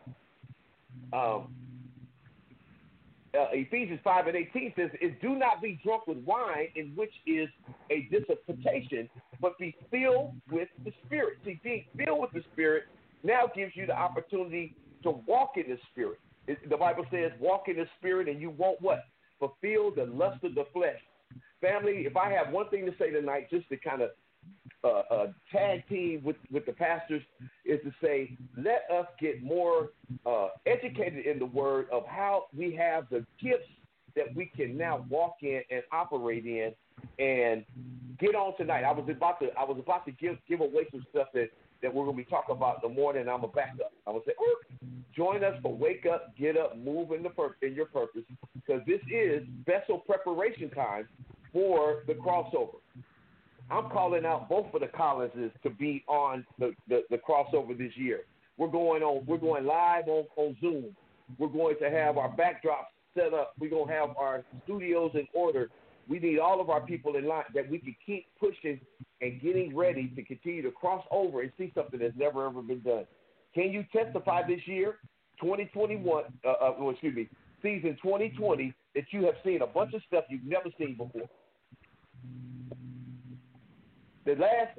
E: Ephesians 5:18 says, "Do not be drunk with wine, in which is a dissipation, but be filled with the Spirit." See, being filled with the Spirit now gives you the opportunity to walk in the Spirit. The Bible says, walk in the Spirit and you won't what? fulfill the lust of the flesh. Family, if I have one thing to say tonight, just to kind of tag team with the pastors, is to say, let us get more educated in the word of how we have the gifts that we can now walk in and operate in and get on tonight. I was about to give away some stuff that we're going to be talking about in the morning, and I'm going to back up. I'm going to say, join us for Wake Up, Get Up, Move in your purpose, because this is vessel preparation time for the crossover. I'm calling out both of the Collinses to be on the crossover this year. We're going live on Zoom. We're going to have our backdrops set up. We're going to have our studios in order. We need all of our people in line that we can keep pushing and getting ready to continue to cross over and see something that's never, ever been done. Can you testify this year, 2021, season 2020, that you have seen a bunch of stuff you've never seen before? The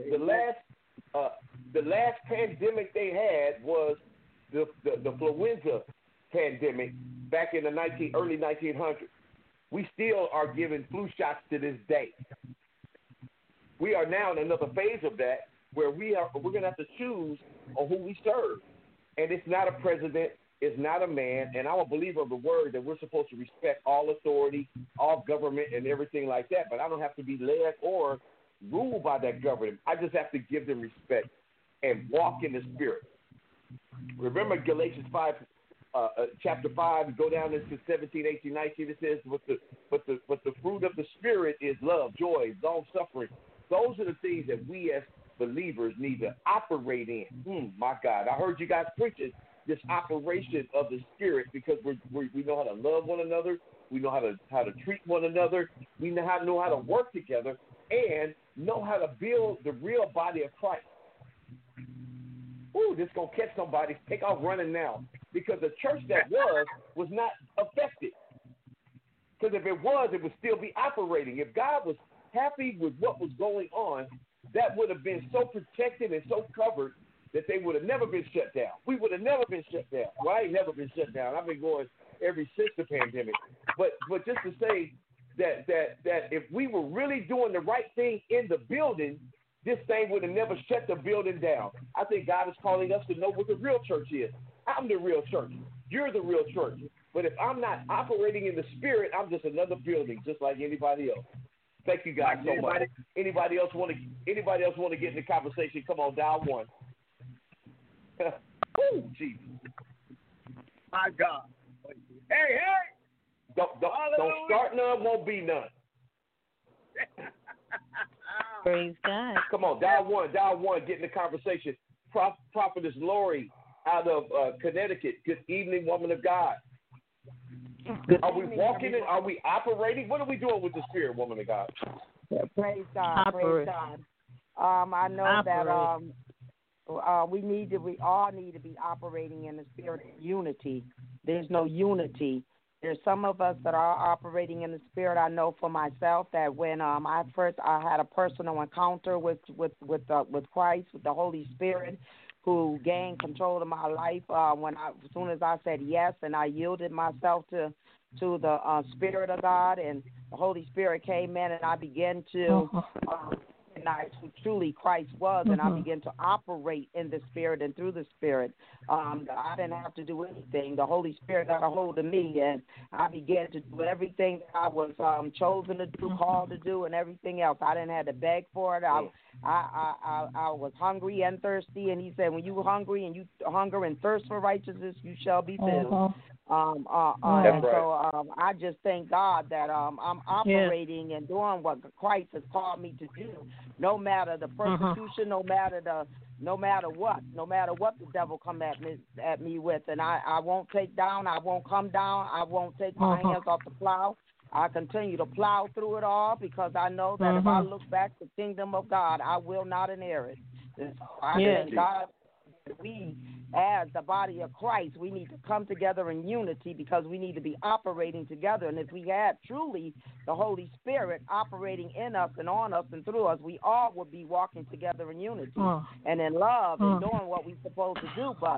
E: last pandemic they had was the influenza pandemic back in the early 1900s. We still are giving flu shots to this day. We are now in another phase of that where we're going to have to choose on who we serve. And it's not a president, it's not a man, and I'm a believer of the word that we're supposed to respect all authority, all government, and everything like that. But I don't have to be led or ruled by that government. I just have to give them respect and walk in the Spirit. Remember Galatians 5, chapter 5, go down into 17, 18, 19. It says, but the fruit of the Spirit is love, joy, long-suffering. Those are the things that we as believers need to operate in. My God, I heard you guys preaching this operation of the Spirit because we know how to love one another. We know how to treat one another. We know how to work together and know how to build the real body of Christ. Ooh, this is going to catch somebody. Take off running now. Because the church that was not affected. Because if it was, it would still be operating. If God was happy with what was going on, that would have been so protected and so covered that they would have never been shut down. We would have never been shut down. Well, I ain't never been shut down. I've been going since the pandemic. But just to say that if we were really doing the right thing in the building, this thing would have never shut the building down. I think God is calling us to know what the real church is. I'm the real church. You're the real church. But if I'm not operating in the Spirit, I'm just another building, just like anybody else. Thank you guys so much. Anybody else want to get in the conversation? Come on, dial 1. Ooh, Jesus.
C: My God. Hey.
E: Don't start none, won't be none.
A: Praise God.
E: Come on, dial 1, get in the conversation. Prophetess Lori out of Connecticut. Good evening, woman of God. Are we walking in? Are we operating? What are we doing with the Spirit, woman of God?
F: Yeah, praise God.
A: Operate.
F: Praise God. I know that we all need to be operating in the spirit of unity. There's no unity. There's some of us that are operating in the Spirit. I know for myself that when I had a personal encounter with Christ, with the Holy Spirit, who gained control of my life as soon as I said yes and I yielded myself to the Spirit of God, and the Holy Spirit came in and I began to recognize who truly Christ was, and I began to operate in the Spirit and through the Spirit. I didn't have to do anything. The Holy Spirit got a hold of me, and I began to do everything that I was chosen to do, called to do, and everything else. I didn't have to beg for it. I was hungry and thirsty, and he said, when you hungry and you hunger and thirst for righteousness, you shall be filled. And so I just thank God that I'm operating and doing what Christ has called me to do, no matter the persecution, no matter what the devil come at me with, and I won't take down, I won't come down, I won't take my hands off the plow. I continue to plow through it all because I know that if I look back the kingdom of God, I will not inherit. And so I thank God that we, as the body of Christ, we need to come together in unity because we need to be operating together. And if we had truly the Holy Spirit operating in us and on us and through us, we all would be walking together in unity and in love and doing what we're supposed to do. But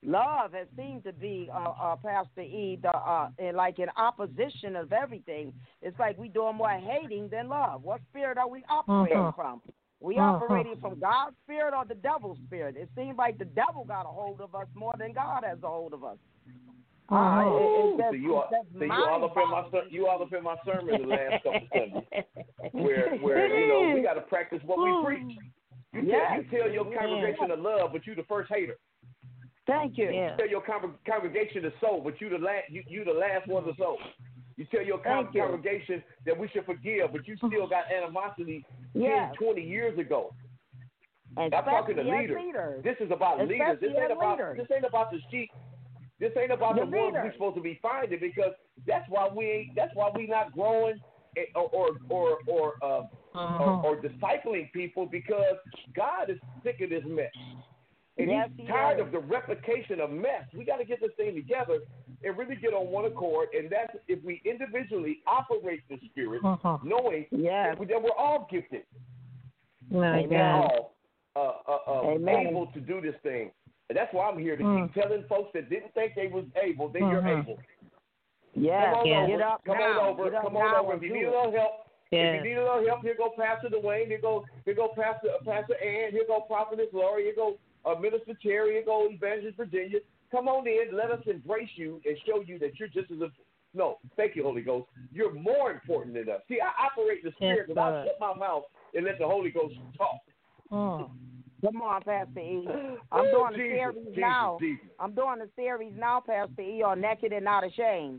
F: love has seemed to be, Pastor E, like in opposition of everything. It's like we doing more hating than love. What spirit are we operating from? We operating from God's spirit or the devil's spirit? It seems like the devil got a hold of us more than God has a hold of us.
E: So you all up in my sermon the last couple of Sundays, where we got to practice what we preach. You tell your congregation to love, but you the first hater.
F: Thank you.
E: You tell your congregation to sow, but you the last one to sow. You tell your congregation that we should forgive, but you still got animosity 10, 20 years ago. I'm talking to leaders. This is about leaders. This ain't about the sheep. This ain't about the ones we're supposed to be finding, because that's why we not growing or discipling people, because God is sick of this mess. And he's tired of the replication of mess. We got to get this thing together and really get on one accord. And that's if we individually operate the Spirit, knowing that we're all gifted. We're all able to do this thing. And that's why I'm here to keep telling folks that didn't think they was able, that you're able. Come on over. If you need a little help, here go Pastor Dwayne, here go Pastor Ann, here go Prophetess Lori, here go Minister Terry, here go Evangelist Virginia. Come on in, let us embrace you and show you that you're just as no, thank you, Holy Ghost. You're more important than us. See, I operate in the Spirit because I shut my mouth and let the Holy Ghost talk.
F: Come on, Pastor E. I'm doing a series now. I'm doing a series now, Pastor E, on Naked and Not Ashamed.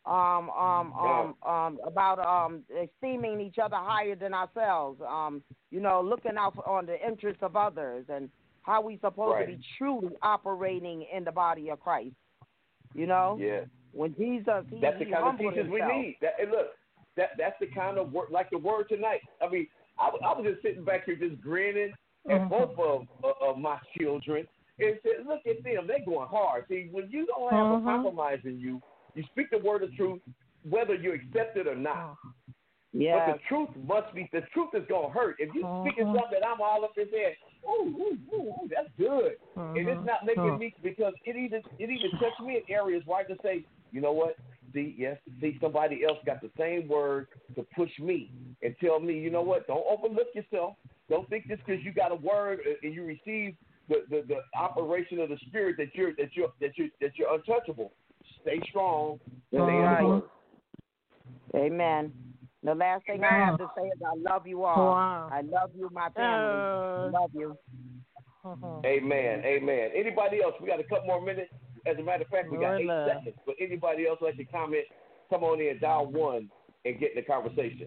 F: About esteeming each other higher than ourselves. Looking out on the interests of others and how we supposed to be truly operating in the body of Christ. When Jesus,
E: that's the kind of teachers we need. That's the kind of word, like the word tonight. I mean, I was just sitting back here just grinning at both of my children and said, look at them, they're going hard. See, when you don't have a compromise in you, you speak the word of truth, whether you accept it or not. But the truth the truth is going to hurt. If you speaking something that I'm all up in there, ooh, that's good. And it's not making me, because it even touched me in areas where I can say, you know what? See, somebody else got the same word to push me and tell me, you know what? Don't overlook yourself. Don't think just because you got a word and you receive the operation of the Spirit that you're untouchable. Stay strong. Stay in the word.
F: Amen. The last thing I have to say is I love you all. Wow. I love you, my family. Love you.
E: Amen. Anybody else? We got a couple more minutes. As a matter of fact, we got 8 seconds. But anybody else like to comment, come on in, dial 1, and get in the conversation.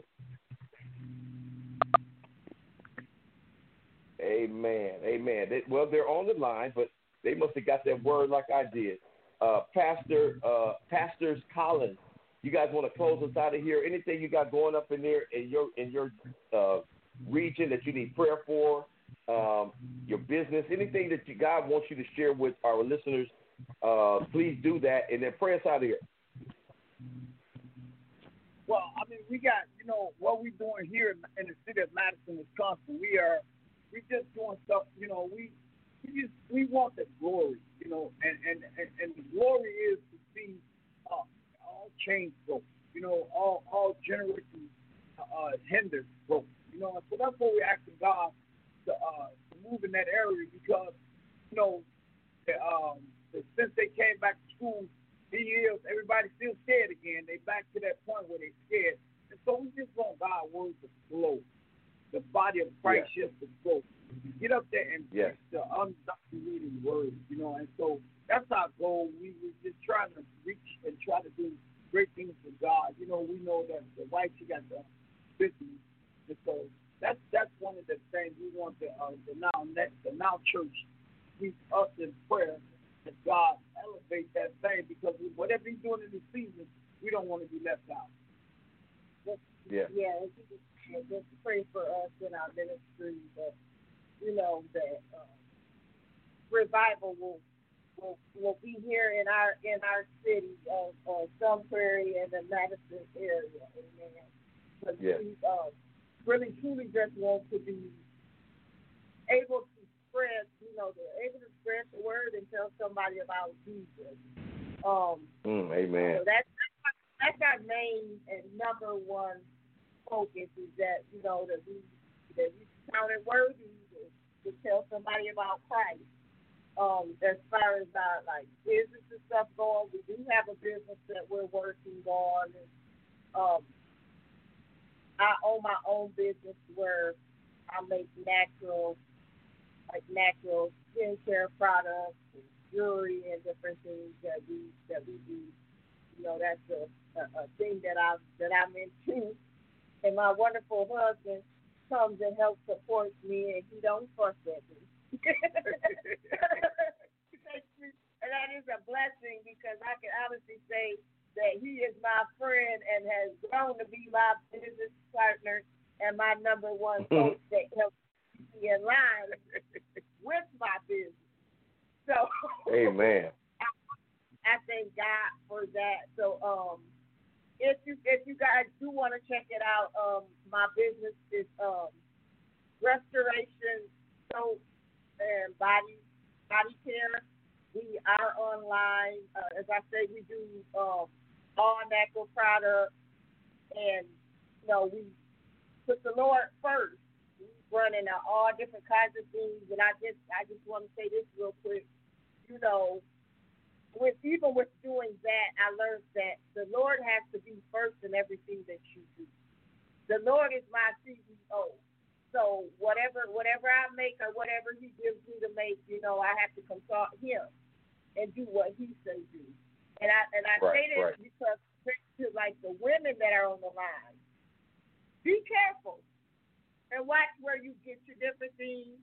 E: Amen. They're on the line, but they must have got that word like I did. Pastors Collins, you guys want to close us out of here? Anything you got going up in there in your region that you need prayer for, your business, anything that God wants you to share with our listeners, please do that, and then pray us out of here.
C: Well, I mean, we got, what we're doing here in the city of Madison, Wisconsin. We just doing stuff, we want the glory, and the glory is to see all chains broke, all generations hindered broke, and so that's what we're asking God to move in that area, because, since they came back to school, everybody's still scared again. They back to that point where they're scared, and so we just want God's word to flow. The body of Christ just to flow. Get up there and preach the undocumented word, and so that's our goal. We just trying to reach and try to do great things for God. We know that the wife, she got the business, and so that's one of the things we want the Now Church keep us in prayer that God elevate that thing, because whatever He's doing in this season, we don't want to be left out.
D: Just pray for us in our ministry that that revival will be here in our city of Sun Prairie and the Madison area. Amen. Because we really truly just want to be able to spread, they're able to spread the word and tell somebody about Jesus.
E: Amen.
D: So that's our main and number one focus is that, that we count it worthy to tell somebody about Christ. As far as our business and stuff going, we do have a business that we're working on. And, I own my own business where I make natural skincare products, and jewelry, and different things that we do. That's a thing that I'm into. And my wonderful husband comes and helps support me, and he don't fuss at me. And that is a blessing because I can honestly say that he is my friend and has grown to be my business partner and my number one coach that helps me in line with my business. So,
E: amen.
D: I thank God for that. So, if you guys do want to check it out, my business is Restoration Soap and Body Care. We are online. As I say, we do all natural products, and we put the Lord first. We running all different kinds of things, and I just want to say this real quick. Even with doing that, I learned that the Lord has to be first in everything that you do. The Lord is my CEO. So whatever I make or whatever he gives me to make, I have to consult him and do what he says do. And I say this because to the women that are on the line, be careful and watch where you get your different things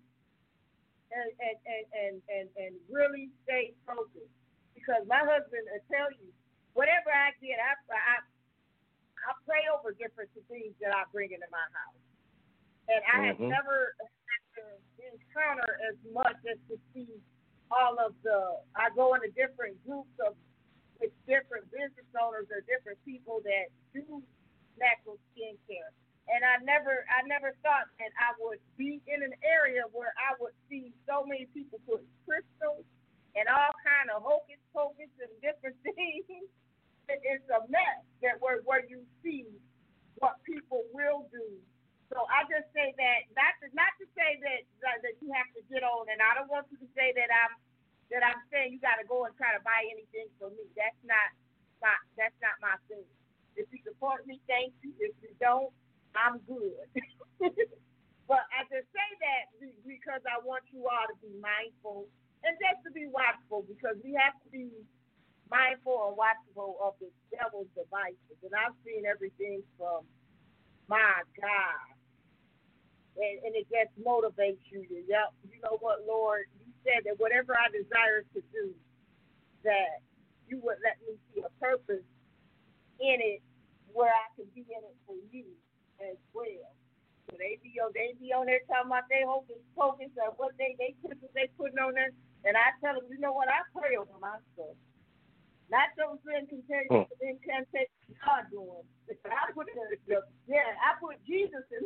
D: and really stay focused. Because my husband will tell you, whatever I get, I pray over different things that I bring into my house. And I have never had to encounter as much as to see all of I go into different groups with different business owners or different people that do natural skincare. And I never thought that I would be in an area where I would see so many people put crystals and all kind of hocus pocus and different things. It's a mess that where you see what people will do. So I just say that not to say that you have to get on, and I don't want you to say that I'm saying you got to go and try to buy anything from me. That's not my thing. If you support me, thank you. If you don't, I'm good. But I just say that because I want you all to be mindful and just to be watchful, because we have to be mindful and watchful of the devil's devices. And I've seen everything from, my God, and it just motivates you to, you know what, Lord, you said that whatever I desire to do, that you would let me see a purpose in it where I can be in it for you as well. So they be on there talking about they hocus pocus or what they putting on there, and I tell them, you know what, I pray over my stuff. Not those incantations God doing. I put I put Jesus in.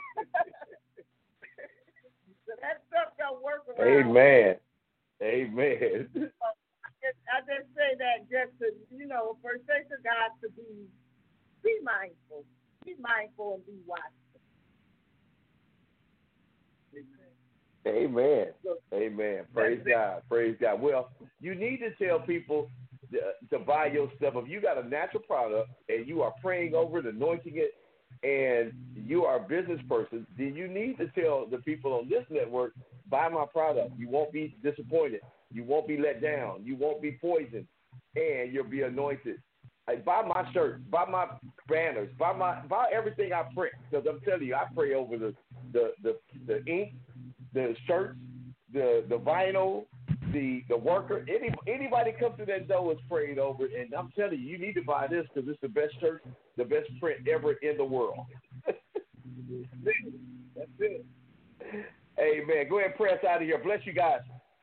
D: So that stuff don't work around.
E: Amen.
D: I just say that just to, for the sake of God, to be mindful. Be mindful and be watchful.
E: Amen. Amen. Praise God. Well, you need to tell people to buy your stuff. If you got a natural product and you are praying over it, anointing it, and you are a business person, then you need to tell the people on this network, buy my product. You won't be disappointed. You won't be let down. You won't be poisoned, and you'll be anointed. Buy my shirts, buy my banners, buy everything I print. Because I'm telling you, I pray over the ink, the shirts, the vinyl, the worker. Anybody comes through that door is prayed over, and I'm telling you, you need to buy this because it's the best shirt, the best print ever in the world.
C: That's it.
E: Amen. Go ahead and pray us out of here. Bless you guys.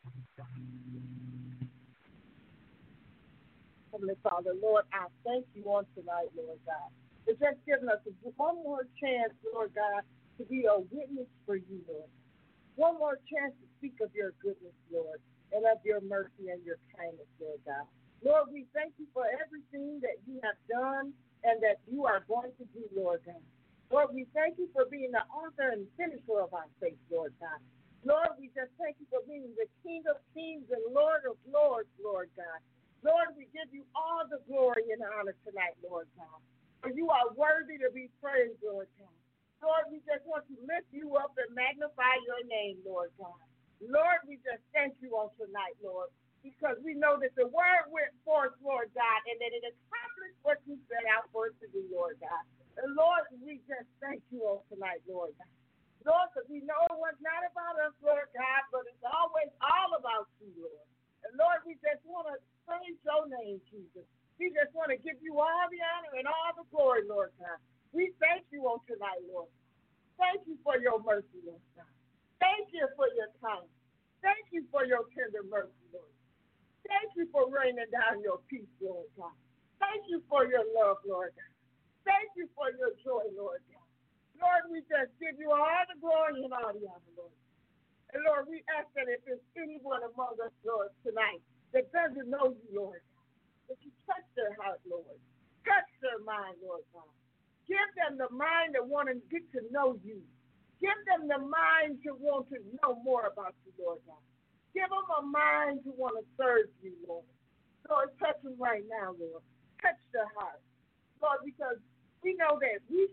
D: Heavenly Father, Lord, I thank you on tonight, Lord God. It's just giving us one more chance, Lord God, to be a witness for you, Lord. one more chance to speak of your goodness, Lord, and of your mercy and your kindness, Lord God. Lord, we thank you for everything that you have done and that you are going to do, Lord God. Lord, we thank you for being the author and finisher of our faith, Lord God. Lord, we just thank you for being the King of kings and Lord of lords, Lord God. Lord, we give you all the glory and honor tonight, Lord God. For you are worthy to be praised, Lord God. Lord, we just want to lift you up and magnify your name, Lord God. Lord, we just thank you on tonight, Lord, because we know that the word went forth, Lord God, and that it accomplished what you set out for it to do, Lord God. And Lord, we just thank you on tonight, Lord God. Lord, because we know it was not about us, Lord God, but it's always all about you, Lord. And Lord, we just want to praise your name, Jesus. We just want to give you all the honor and all the glory, Lord God. We thank you on tonight, Lord. Thank you for your mercy, Lord God. Thank you for your kindness. Thank you for your tender mercy, Lord. Thank you for raining down your peace, Lord God. Thank you for your love, Lord God. Thank you for your joy, Lord God. Lord, we just give you all the glory and all the honor, Lord. And Lord, we ask that if there's anyone among us, Lord, tonight that doesn't know you, Lord, that you touch their heart, Lord. Touch their mind, Lord God. Give them the mind to want to get to know you. Give them the mind to want to know more about you, Lord God. Give them a mind to want to serve you, Lord. Lord, touch them right now, Lord. Touch their heart. Lord, because we know that we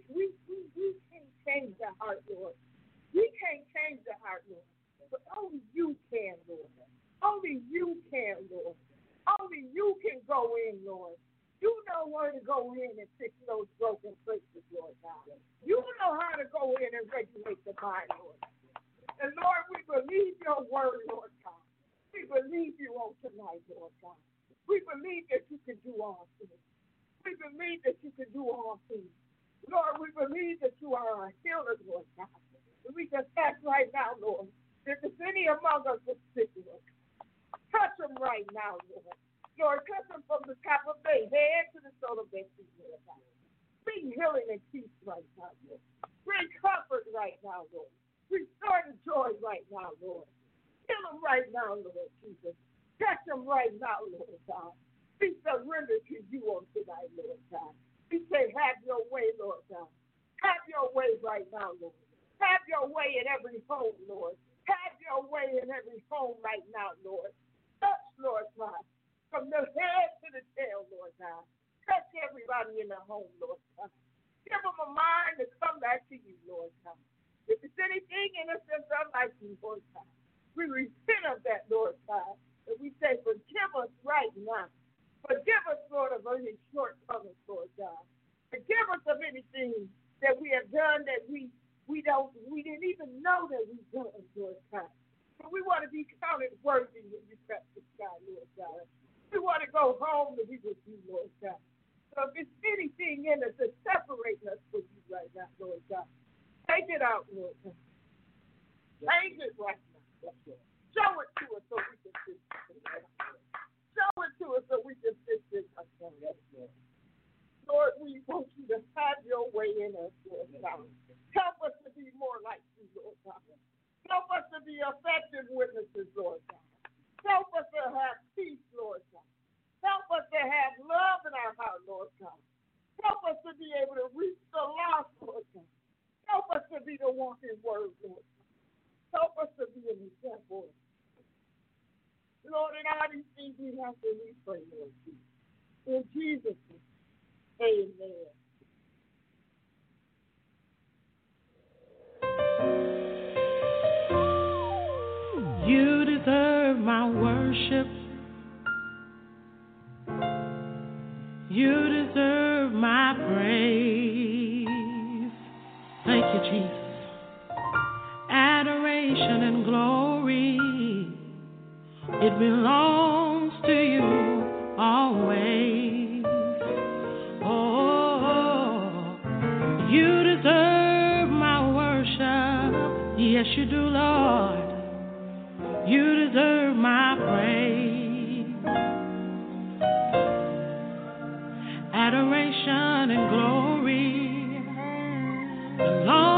D: can't change their heart, Lord. We can't change their heart, Lord. But only you can, Lord. Only you can, Lord. Only you can go in, Lord. You know where to go in and fix those broken places, Lord God. You know how to go in and regulate the mind, Lord. And Lord, we believe your word, Lord God. We believe you on tonight, Lord God. We believe that you can do all things. We believe that you can do all things. Lord, we believe that you are a healer, Lord God. And we just ask right now, Lord, if there's any among us that's sick, Lord, touch them right now, Lord. Lord, touch them from the top of their head to the sole of their feet, Lord God. Bring healing and peace right now, Lord. Bring comfort right now, Lord. Restore the joy right now, Lord. Heal them right now, Lord Jesus. Touch them right now, Lord God. We surrender to you on tonight, Lord God. We say, have your way, Lord God. Have your way right now, Lord. Have your way in every home, Lord. Have your way in every home right now, Lord. Touch, Lord God, from the head to the tail, Lord God. Touch everybody in the home, Lord God. Give them a mind to come back to you, Lord God. If there's anything in us that's unlike you, Lord God, we repent of that, Lord God. And we say, forgive us right now. Forgive us, Lord, of any shortcomings, Lord God. Forgive us of anything that we have done that we didn't even know that we've done, Lord God. But we want to be counted worthy when you cut the sky, Lord God. We want to go home to be with you, Lord God. So if there's anything in us that's separating us from you right now, Lord God, take it out, Lord God. Take it right now. Show it to us so we can fix it. Show it to us so we can fix it. Lord, we want you to have your way in us, Lord God. Help us to be more like you, Lord God. Help us to be effective witnesses, Lord God. Help us to have peace, Lord God. Help us to have love in our heart, Lord God. Help us to be able to reach the lost, Lord God. Help us to be the walking word, Lord God. Help us to be an example. Lord, in all these things we have to pray, Lord Jesus. In Jesus' name, amen.
G: You deserve my worship. You deserve my praise. Thank you, Jesus. Adoration and glory, it belongs to you always. Oh, you deserve my worship. Yes, you do, Lord. You deserve my praise, adoration and glory belong